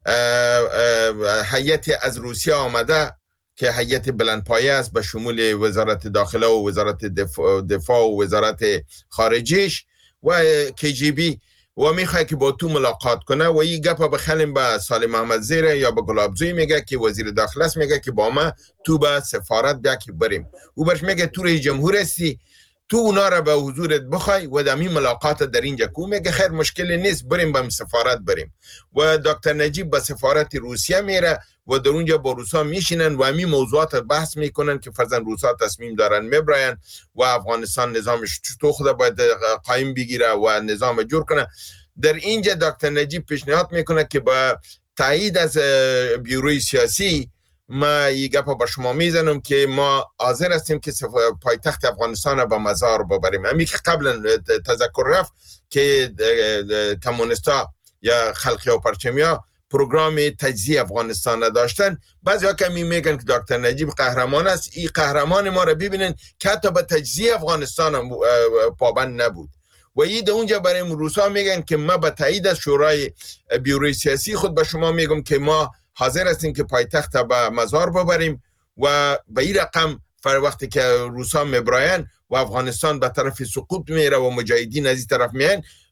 هیئت از روسیه آمده که هیئت بلندپایه است به شمول وزارت داخله و وزارت دفاع و وزارت خارجیش و KGB و میخواه که با تو ملاقات کنه و این گپا بخلیم به سالم محمد زیره یا به گلابزوی میگه که وزیر داخله است، میگه که با ما تو به سفارت بیا که بریم. او برش میگه تو رئیس جمهور هستی، تو اونا را به حضورت بخوای و دمی ملاقات در اینجا کو. میگه خیر مشکلی نیست، بریم به سفارت بریم. و دکتر نجیب به سفارت روسیه میره و در اونجا با روسا میشینن و همین موضوعات بحث میکنن که فرضاً روسا تصمیم دارن میبراین و افغانستان نظامش تو خود باید قایم بگیره و نظام جور کنه. در اینجا دکتر نجیب پیشنهاد میکنه که با تایید از بیوروی سیاسی ما یک گپا با شما میزنم که ما حاضر هستیم که پایتخت افغانستان را به مزار ببریم. همین که قبلا تذکر رفت که کمونیستا یا خلقی و پرچمیا پروگرام تجزیه افغانستان داشتن. بعضی ها کمی میگن که دکتر نجیب قهرمان است. این قهرمان ما را ببینن که حتی به تجزیه افغانستان پابند نبود و این در اونجا برای روسا میگن که ما به تایید از شورای بیوروی سیاسی خود به شما میگم که ما حاضر هستیم که پایتخت به مزار ببریم و به این رقم وقتی که روسا میبراین و افغانستان به طرف سقوط میره و مجاهدین از این طرف میان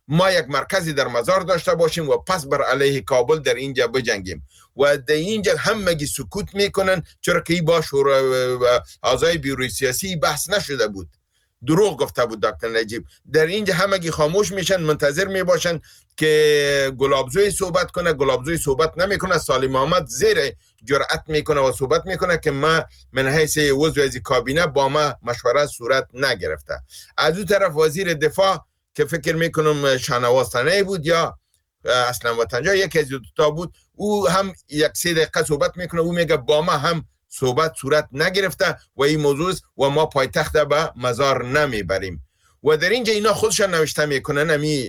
ما یک مرکزی در مزار داشته باشیم و پس بر علیه کابل در اینجا بجنگیم. و در اینجا همگی سکوت میکنن، چرا که این با اعضای بیروی سیاسی بحث نشده بود. دروغ گفته بود دکتر نجیب. در اینجا همگی خاموش میشن، منتظر میباشن که گلابزوی صحبت کنه. گلابزوی صحبت نمیکنه. سالم محمد زیر جرأت میکنه و صحبت میکنه که من حیث عضو از کابینه با ما مشوره صورت نگرفته. از اون طرف وزیر دفاع که فکر میکنم شاهنواز تنی بود یا اصلا وطنجا، یکی از دو تا بود، او هم 1-3 دقیقه صحبت میکنه. او میگه با ما هم صحبت صورت نگرفته و این موضوع و ما پایتخت به مزار نمیبریم. و در اینجا اینا خودشان نوشته میکنن، نمی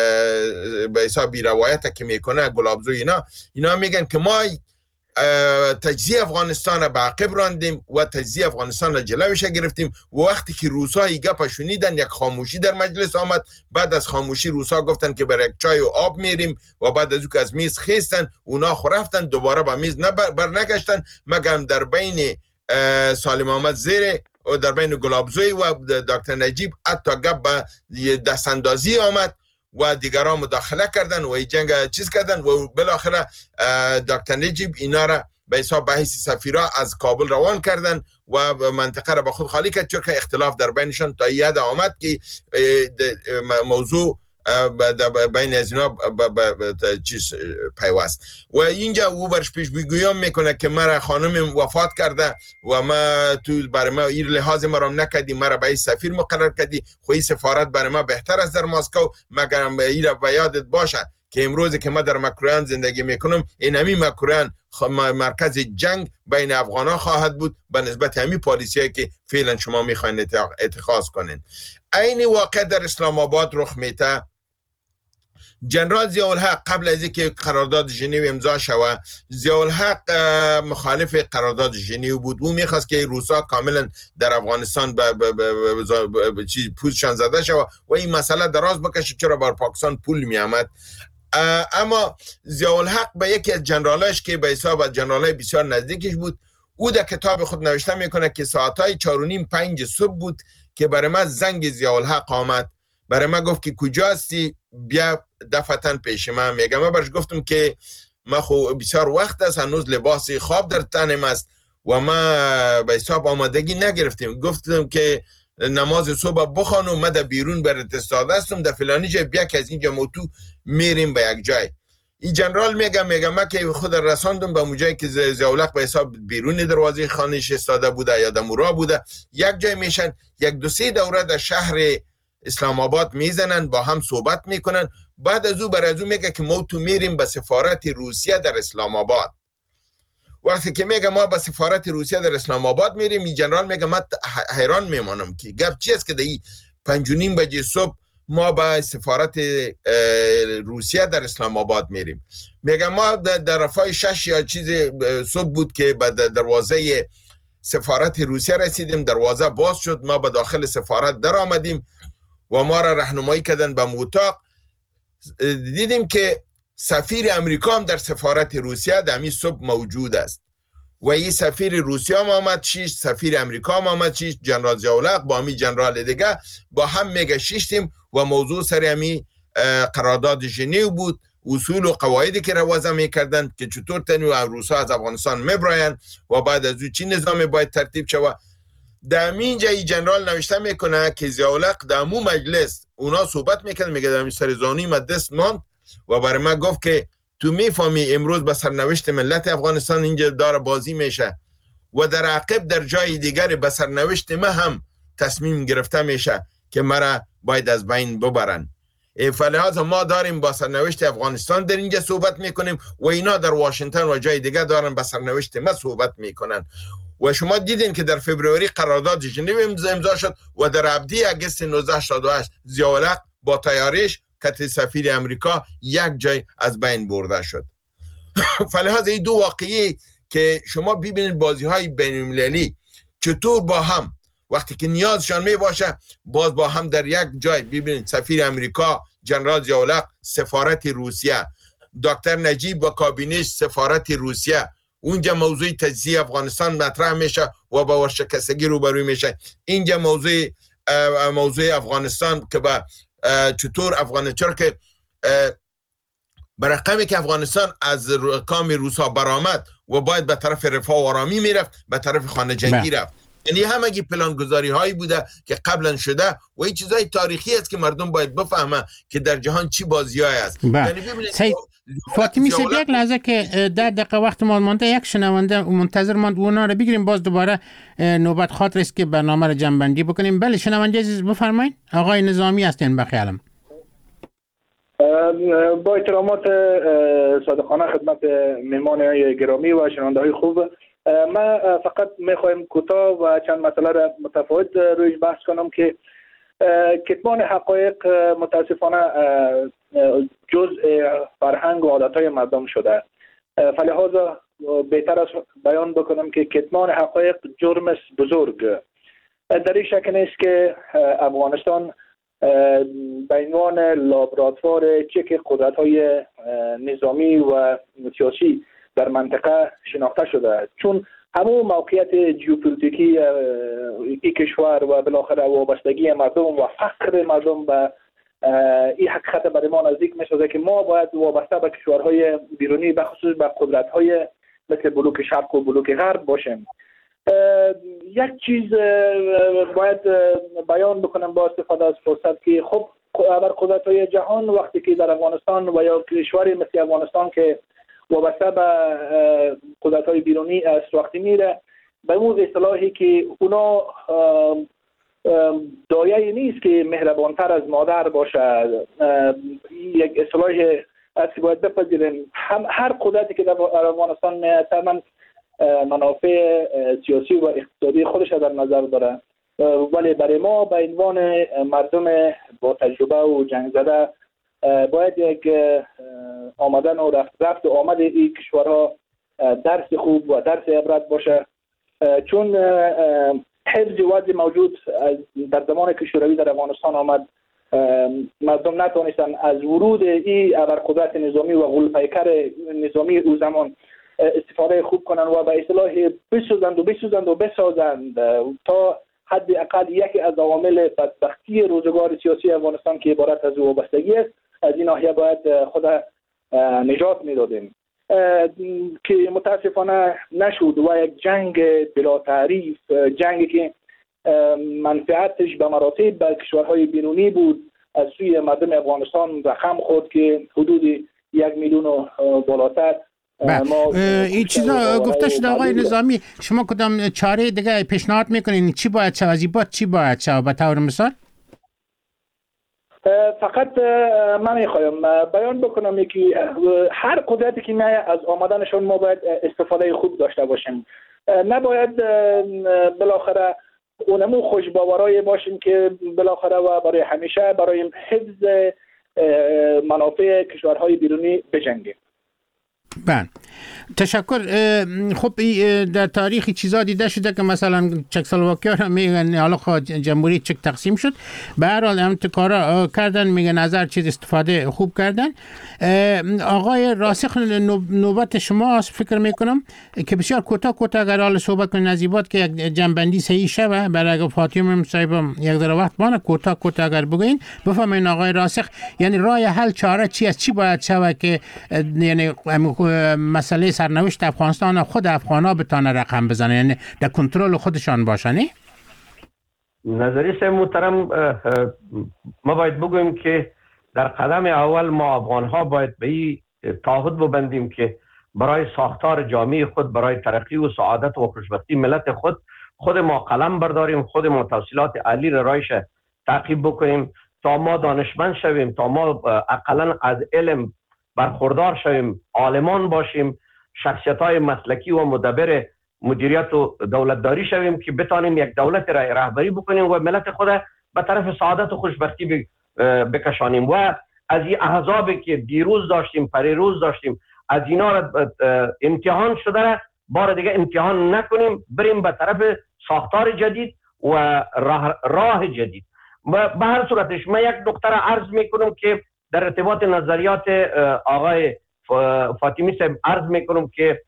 به حساب روایت که میکنه گلابزو اینا میگن که ما تجزیه افغانستان را به عقب راندیم و تجزیه افغانستان را جلوش گرفتیم. و وقتی که روسا این گپ شنیدن، یک خاموشی در مجلس آمد. بعد از خاموشی روسا گفتن که برای چای و آب میریم و بعد از او که از میز خیستن، اونا خورفتن، دوباره با میز برنگشتن، مگر در بین سالم محمد زیر و در بین گلابزوی و دکتر نجیب حتی گپ به دست اندازی آمد و دیگران مداخله کردن و این جنگ چیز کردن و بالاخره دکتر نجیب اینا را به حساب به حیث سفیرا از کابل روان کردن و منطقه را به خود خالی کرد، چون که اختلاف در بینشان تا ید آمد که موضوع بین از اینا چیز پیوست. و اینجا او برش پیش بگویم میکنه که مرا خانم وفات کرده و ما تو برای ما این لحاظ مرا نکردی، مرا به سفیر مقرر کردی، خوی سفارت برای ما بهتر است در مسکو. مگر این را به یادت باشه که امروز که ما در مکروان زندگی میکنم، این همی مکروان مرکز جنگ بین افغان ها خواهد بود به نسبت همی پالیسی که فعلا شما میخواین اتخاذ کنین. این واقع در اسلام آباد رخ میته. جنرال ضیاءالحق قبل از اینکه قرارداد ژنو امضا شود، ضیاءالحق مخالف قرارداد ژنو بود. او میخواست که روسا کاملا در افغانستان به پوزشان زده شود و این مسئله دراز بکشه، چرا بر پاکستان پول میامد. اما ضیاءالحق به یکی از جنرالاش که به حساب جنرالای بسیار نزدیکش بود، او در کتاب خود نوشته میکنه که ساعتهای 4:30-5 صبح بود که برای من زنگ ضیاءالحق آمد. برای من گفت که کجا هستی، بیا دفتن پیش من. میگم من برش گفتم که ما خو بسیار وقت است، هنوز لباس خواب در تنم است و ما به حساب آمادگی نگرفتیم. گفتم که نماز صبح بخوان و من در بیرون برات استاده هستم، در فلانی جای بیا که از اینجا موتو میریم به یک جای. این جنرال میگم من که خود رساندم به اونجایی که ضیاءالحق به حساب بیرون دروازه خانه‌اش استاده بوده یا دمورا بوده. یک جای میشن 1-2-3 دوره در شهر اسلام آباد میزنن، با هم صحبت میکنن. بعد از او برای از او میگه که ما تو میریم به سفارت روسیه در اسلام آباد. وقتی که میگه ما به سفارت روسیه در اسلام آباد میریم، این جنرال میگه من حیران میمانم که گپ چی است که دی 5:30 صبح ما به سفارت روسیه در اسلام آباد میریم. میگه ما در رفای 6 یا چیز صبح بود که به دروازه سفارت روسیه رسیدیم، دروازه باز شد، ما به داخل سفارت در آمدیم و ما را راهنمایی کردن به اتاق. دیدیم که سفیر امریکا هم در سفارت روسیه در همین صبح موجود است و این سفیر روسیه هم آمد 6، سفیر امریکا هم آمد 6، جنرال ضیاءالحق با همین جنرال دیگه با هم میگشتیم و موضوع سر همین قرارداد ژنو بود، اصول و قواعدی که وضع میکردن که چطور تنو روسا از افغانستان میبراین و بعد از او چی نظامی باید ترتیب شود. در اینجا این جنرال نوشته میکنه که ضیاءالحق در امو مجلس اونا صحبت میکنن، میگه در سرزانی ما دست ماند و برای من گفت که تو میفهمی امروز به سرنوشت ملت افغانستان اینجا داره بازی میشه و در عقب در جای دیگر به سرنوشت ما هم تصمیم گرفته میشه که مرا باید از بین ببرن. فلحاظ ما داریم با سرنوشت افغانستان در اینجا صحبت میکنیم و اینا در واشنگتن و جای دیگه دارن با سرنوشت ما صحبت میکنن. و شما دیدین که در فبروری قرارداد ژنو امضا شد و در ابدی اگست 1968 ضیاءالحق با تیاریش کت سفیر امریکا یک جای از بین برده شد. فلحاظ این دو واقعی که شما ببینید بازی های بین المللی چطور با هم وقتی که نیازشان می باشه باز با هم در یک جای. ببینید سفیر امریکا، جنرال ضیاءالحق سفارت روسیه، دکتر نجیب و کابینش سفارت روسیه، اونجا موضوع تجزیه افغانستان مطرح میشه و با ورشکستگی روبروی میشه. اینجا موضوع افغانستان که با چطور چرا که برقمی که افغانستان از کام روسا برآمد و باید به طرف رفاه و آرامی میرفت، به طرف خانه جنگی رفت. یعنی همگی پلانگذاری هایی بوده که قبلا شده و این چیزای تاریخی است که مردم باید بفهمه که در جهان چی بازی‌های است. یعنی ببینید فاطمی صاحب یک لحظه که در دقیقه وقت ما مانده، یک شنونده منتظر ماند، اونا رو بگیریم، باز دوباره نوبت خاطر است که برنامه رو جمع‌بندی بکنیم. بله شنونده عزیز بفرمایید. آقای نظامی هستین بخیالم. با احترامات صادقانه خدمت مهمان گرامی و شنونده های خوب، من فقط میخوایم کوتاه و چند مسئله را متفاوت رویش بحث کنم که کتمان حقایق متاسفانه جزء فرهنگ و عادتهای مردم شده. فلهذا بهتر است بیان بکنم که کتمان حقایق جرم است بزرگ. در این شک نیست که افغانستان به عنوان لابراتوار چک قدرت‌های نظامی و سیاسی در منطقه شناخته شده، چون همون موقعیت ژئوپلیتیکی این کشور و بالاخره وابستگی مردم و فقر مردم به این حقیقت برای ما نزدیک می‌سازه که ما باید وابسته به کشورهای بیرونی به خصوص به قدرت‌های مثل بلوک شرق و بلوک غرب باشیم. یک چیز باید بیان بکنم با استفاده از فرصت که خب ابرقدرت‌های جهان وقتی که در افغانستان و یا کشوری مثل افغانستان که وابسته به قدرت‌های بیرونی است وقتی میره به اون اصطلاحی که اونا دایه نیست که مهربانتر از مادر باشه، یک اصطلاح است که باید بپذیریم. هر قدرتی که در افغانستان تمام منافع سیاسی و اقتصادی خودش در نظر داره، ولی برای ما به عنوان مردم با تجربه و جنگ زده باید یک آمدن و رفت و آمد این کشورها درس خوب و درس عبرت باشه، چون حفظ وضع موجود در زمان که شوروی در افغانستان آمد مردم نتونستن از ورود این ابرقدرت نظامی و غول‌پیکر نظامی او زمان استفاده خوب کنن و به اصطلاح بسوزند و بسازند تا حد اقل یکی از عوامل بدبختی روزگار سیاسی افغانستان که عبارت از وابستگی است از این ناحیه باید خود نجات میدادیم که متاسفانه نشد و یک جنگ بلا تعریف، جنگی که منفعتش به مراتب به کشورهای بیرونی بود از سوی مردم افغانستان رقم خورد که حدود 1 میلیون و بالاتر. این چیزا گفته شده آقای نظامی، شما کدام چاره دیگه پیشنهاد میکنین؟ چی باید شود؟ چی باید شود به طور مثال؟ فقط من میخوایم بیان بکنم که هر قدرتی که میایه از آمدنشون ما باید استفاده خوب داشته باشیم. نباید بالاخره اونمو خوشباورای باشیم که بالاخره و برای همیشه برای حفظ منافع کشورهای بیرونی بجنگیم. بله تشکر. خب در تاریخ چیزا دیده شده که مثلا چکسلواکیا را میگن حالا جمهوری چک تقسیم شد، به هر حال هم کارا کردن، میگن نظر چیز استفاده خوب کردن. آقای راسخ نوبت شما فکر میکنم که بسیار کوتاه اگر حال صحبت کنین از این که یک جنبندی صحیح شوه برای اگه فاطمه صاحب یک ذره وقت بانه کوتاه اگر بگین بفهمین آقای راسخ، یعنی راه حل چاره چی است؟ چی باید شوه که یعنی مسئله سرنوشت افغانستان خود افغانا بتانه رقم بزنه، یعنی در کنترل خودشان باشن؟ نظری سه محترم، ما باید بگویم که در قدم اول ما افغان ها باید به این تعهد ببندیم که برای ساختار جامعه خود، برای ترقی و سعادت و خوشبختی ملت خود ما قلم برداریم، خود ما توصیلات علی رایش تعقیب بکنیم تا ما دانشمند شویم، تا ما اقلا از علم برخوردار شویم، عالمان باشیم، شخصیت‌های مسلکی و مدبر مدیریت و دولتداری شویم که بتانیم یک دولت را رهبری بکنیم و ملت خود به طرف سعادت و خوشبختی بکشانیم. و از این احزابی که دیروز داشتیم، پریروز داشتیم، از اینا را امتحان شده را بار دیگه امتحان نکنیم، بریم به طرف ساختار جدید و راه جدید. به هر صورتش من یک نکته را عرض میکنم که در ارتباط نظریات آقای فاطمی صاحب عرض میکنم که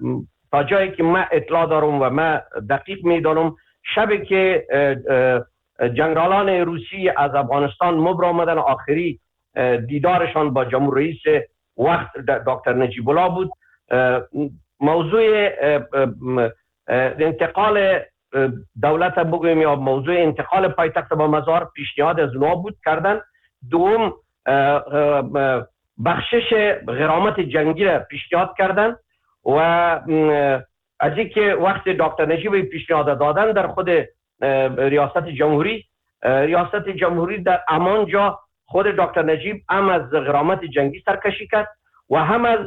تا جایی که من اطلاع دارم و من دقیق میدانم، شبی که جنرالان روسی از افغانستان مبر آمدن. آخری دیدارشان با جمهور رئیس وقت دکتر نجیب الله بود. موضوع انتقال دولت بگویم یا موضوع انتقال پایتخت با مزار پیشنهاد از اونها بود کردن. دوم بخشش غرامت جنگی را پیشنهاد کردن و از اینکه وقت دکتر نجیب پیشنهاد دادن در خود ریاست جمهوری در امان جا خود دکتر نجیب هم از غرامت جنگی سرکشی کرد و هم از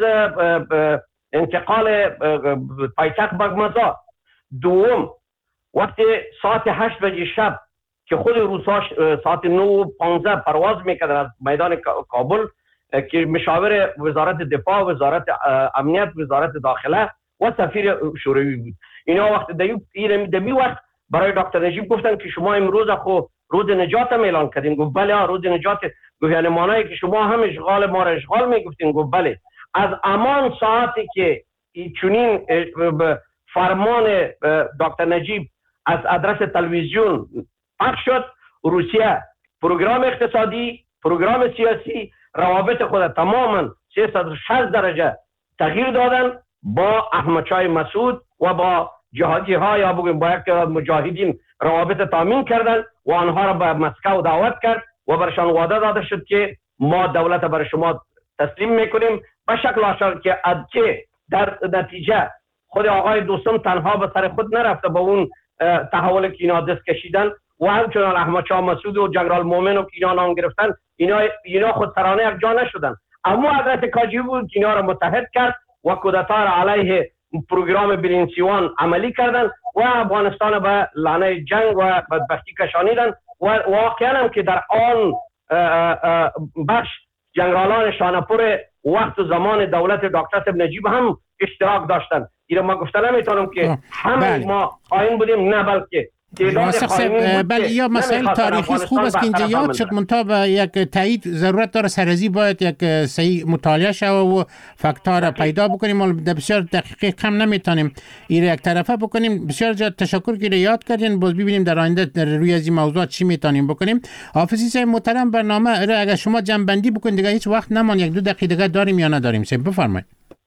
انتقال پایتخت به مزار. دوم وقتی ساعت 8 بجه شب که خود روسا ساعت 9:15 پرواز میکردن از میدان کابل که مشاور وزارت دفاع، وزارت امنیت، وزارت داخله و سفیر شوروی بود، اینا وقت دمی وقت برای دکتر نجیب گفتن که شما امروز خو روز نجات اعلان کردین. گفت بله روز نجات. گفت یعنی معنی که شما هم اشغال ما را اشغال میگفتین؟ گفت بله. از امان ساعتی که چنین فرمان دکتر نجیب از آدرس تلویزیون پخش شد، روسیه پروگرام اقتصادی، پروگرام سیاسی، روابط خود تماما 360 درجه تغییر دادن با احمدشاه مسعود و با جهادی ها یا بگویم با یک مجاهدین روابط تامین کردن و آنها را به مسکو دعوت کرد و برشان وعده داده شد که ما دولت برای شما تسلیم میکنیم به شکل آشکار که در نتیجه خود آقای دوستم تنها به سر خود نرفته با اون تحول که اینا دست کشیدن و همچنان احمدشاه مسعود و جنرال مومن و که اینا نام گرفتن، اینا خود سرانه یک جا نشدن. اما حضرت کاجی بود که اینا را متحد کرد و کودتا را علیه پروگرام بلینسیوان عملی کردن و افغانستان به لعنه جنگ و بدبختی کشانیدن و واقعا هم که در آن بخش جنرالان شانپور وقت و زمان دولت دکتر نجیب هم اشتراک داشتن. اینا ما گفتن نمیتونم که همه ما خائن بودیم، نه بلکه بله یا مسائل تاریخی خوب است که اینجا یاد شد، منتها به یک تایید ضرورت داره. سرازی باید یک صحیح مطالعه شود و فکت‌ها را پیدا بکنیم. ما در بسیار دقیقه کم نمیتونیم این یک طرفه بکنیم. بسیار تشکر که یاد کردین. باز ببینیم در آینده در روی از این موضوعات چی میتونیم بکنیم. حافظی صاحب محترم، برنامه اگر شما جمع‌بندی بکنید دیگه هیچ وقت نمان، 1-2 دقیقه دیگه داریم یا نداریم؟ بفرمایید.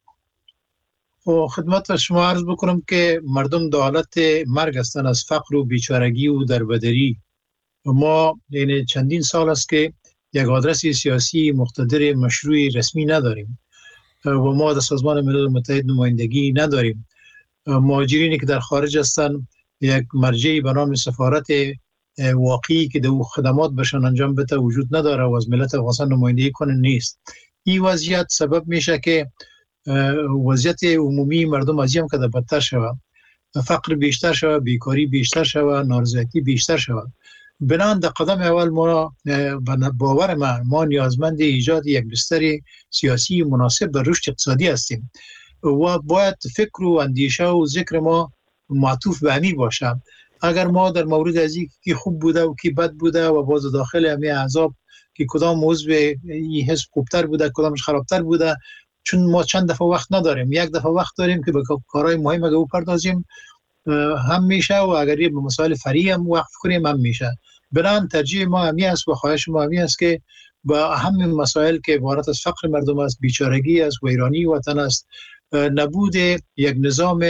خدمت شما عرض بکنم که مردم در حالت مرگ هستند از فقر و بیچارگی و دربدری. ما یعنی چندین سال است که یک آدرس سیاسی مقتدر مشروع رسمی نداریم و ما در سازمان ملل متحد نمایندگی نداریم. مهاجرینی که در خارج هستند یک مرجعی به نام سفارت واقعی که در خدمات بهشان انجام بده وجود نداره و از ملت افغانستان نمایندگی کنه نیست. این وضعیت سبب میشه که وضعیت عمومی مردم از هم که بدتر شود، فقر بیشتر شود، بیکاری بیشتر شود، نارضایتی بیشتر شود. بنابراین در قدم اول ما باور ما نیازمند ایجاد یک بستر سیاسی مناسب به رشد اقتصادی هستیم و باید فکر و اندیشه و ذکر ما معطوف به همین باشه. اگر ما در مورد از کی خوب بوده و کی بد بوده و باز داخل همه احزاب که کدام عضو این حزب خوبتر بوده کدامش خرابتر بوده، چون ما چند دفعه وقت نداریم، یک دفعه وقت داریم که به کارهای مهم اگه بپردازیم هم میشه و اگر به مسائل فرعی هم وقت کنیم هم میشه. بنابراین ترجیح ما همی است و خواهش ما همی است که با همین مسائل که عبارت از فقر مردم است، بیچارگی است، ویرانی وطن است، نبود یک نظام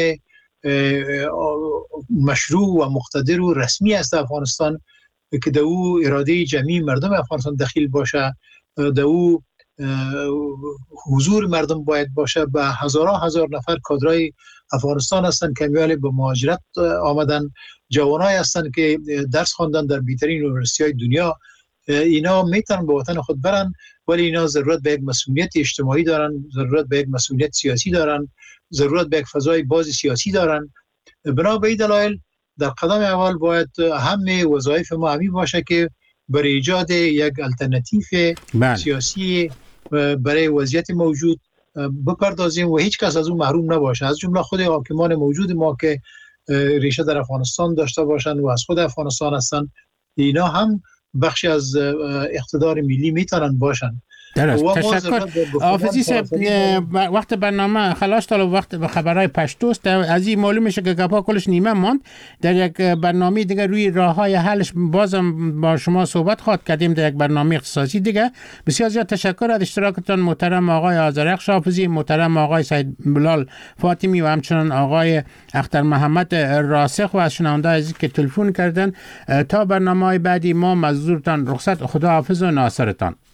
مشروع و مقتدر و رسمی است افغانستان که در او اراده جمعی مردم افغانستان دخیل باشه، در او حضور مردم باید باشه. به هزار نفر کادرای افغانستان هستند که میال به مهاجرت آمدن، جوانای هستند که درس خواندن در بهترین یونیورسیتی‌های دنیا. اینا میتونن به وطن خود برن، ولی اینا ضرورت به یک مسئولیت اجتماعی دارن، ضرورت به یک مسئولیت سیاسی دارن، ضرورت به یک فضای باز سیاسی دارن. بنا به این دلایل در قدم اول باید همه وظایف ما همی باشه که برای ایجاد یک الटरनेटिव سیاسی برای وضعیت موجود بپردازیم و هیچ کس از اون محروم نباشه، از جمله خود حاکمان موجود ما که ریشه در افغانستان داشته باشند و از خود افغانستان هستند. اینا هم بخشی از اقتدار ملی میتونن باشن. درست. تشکر حافظی صاحب. وقت برنامه خلاص تا وقت خبرهای پشتوست. از این معلوم میشه که گپا کلش نیمه ماند. در یک برنامه دیگه روی راههای حلش بازم با شما صحبت خواهد کردیم در یک برنامه اختصاصی دیگه. بسیار زیاد تشکر از اشتراکتان محترم آقای آذرخش حافظی، محترم آقای سید بلال فاطمی و همچنان آقای اختر محمد راسخ و از شنونده عزیز که تلفن کردن. تا برنامه‌های بعدی ما مزدورتان رخصت، خدا حافظ و ناصرتان.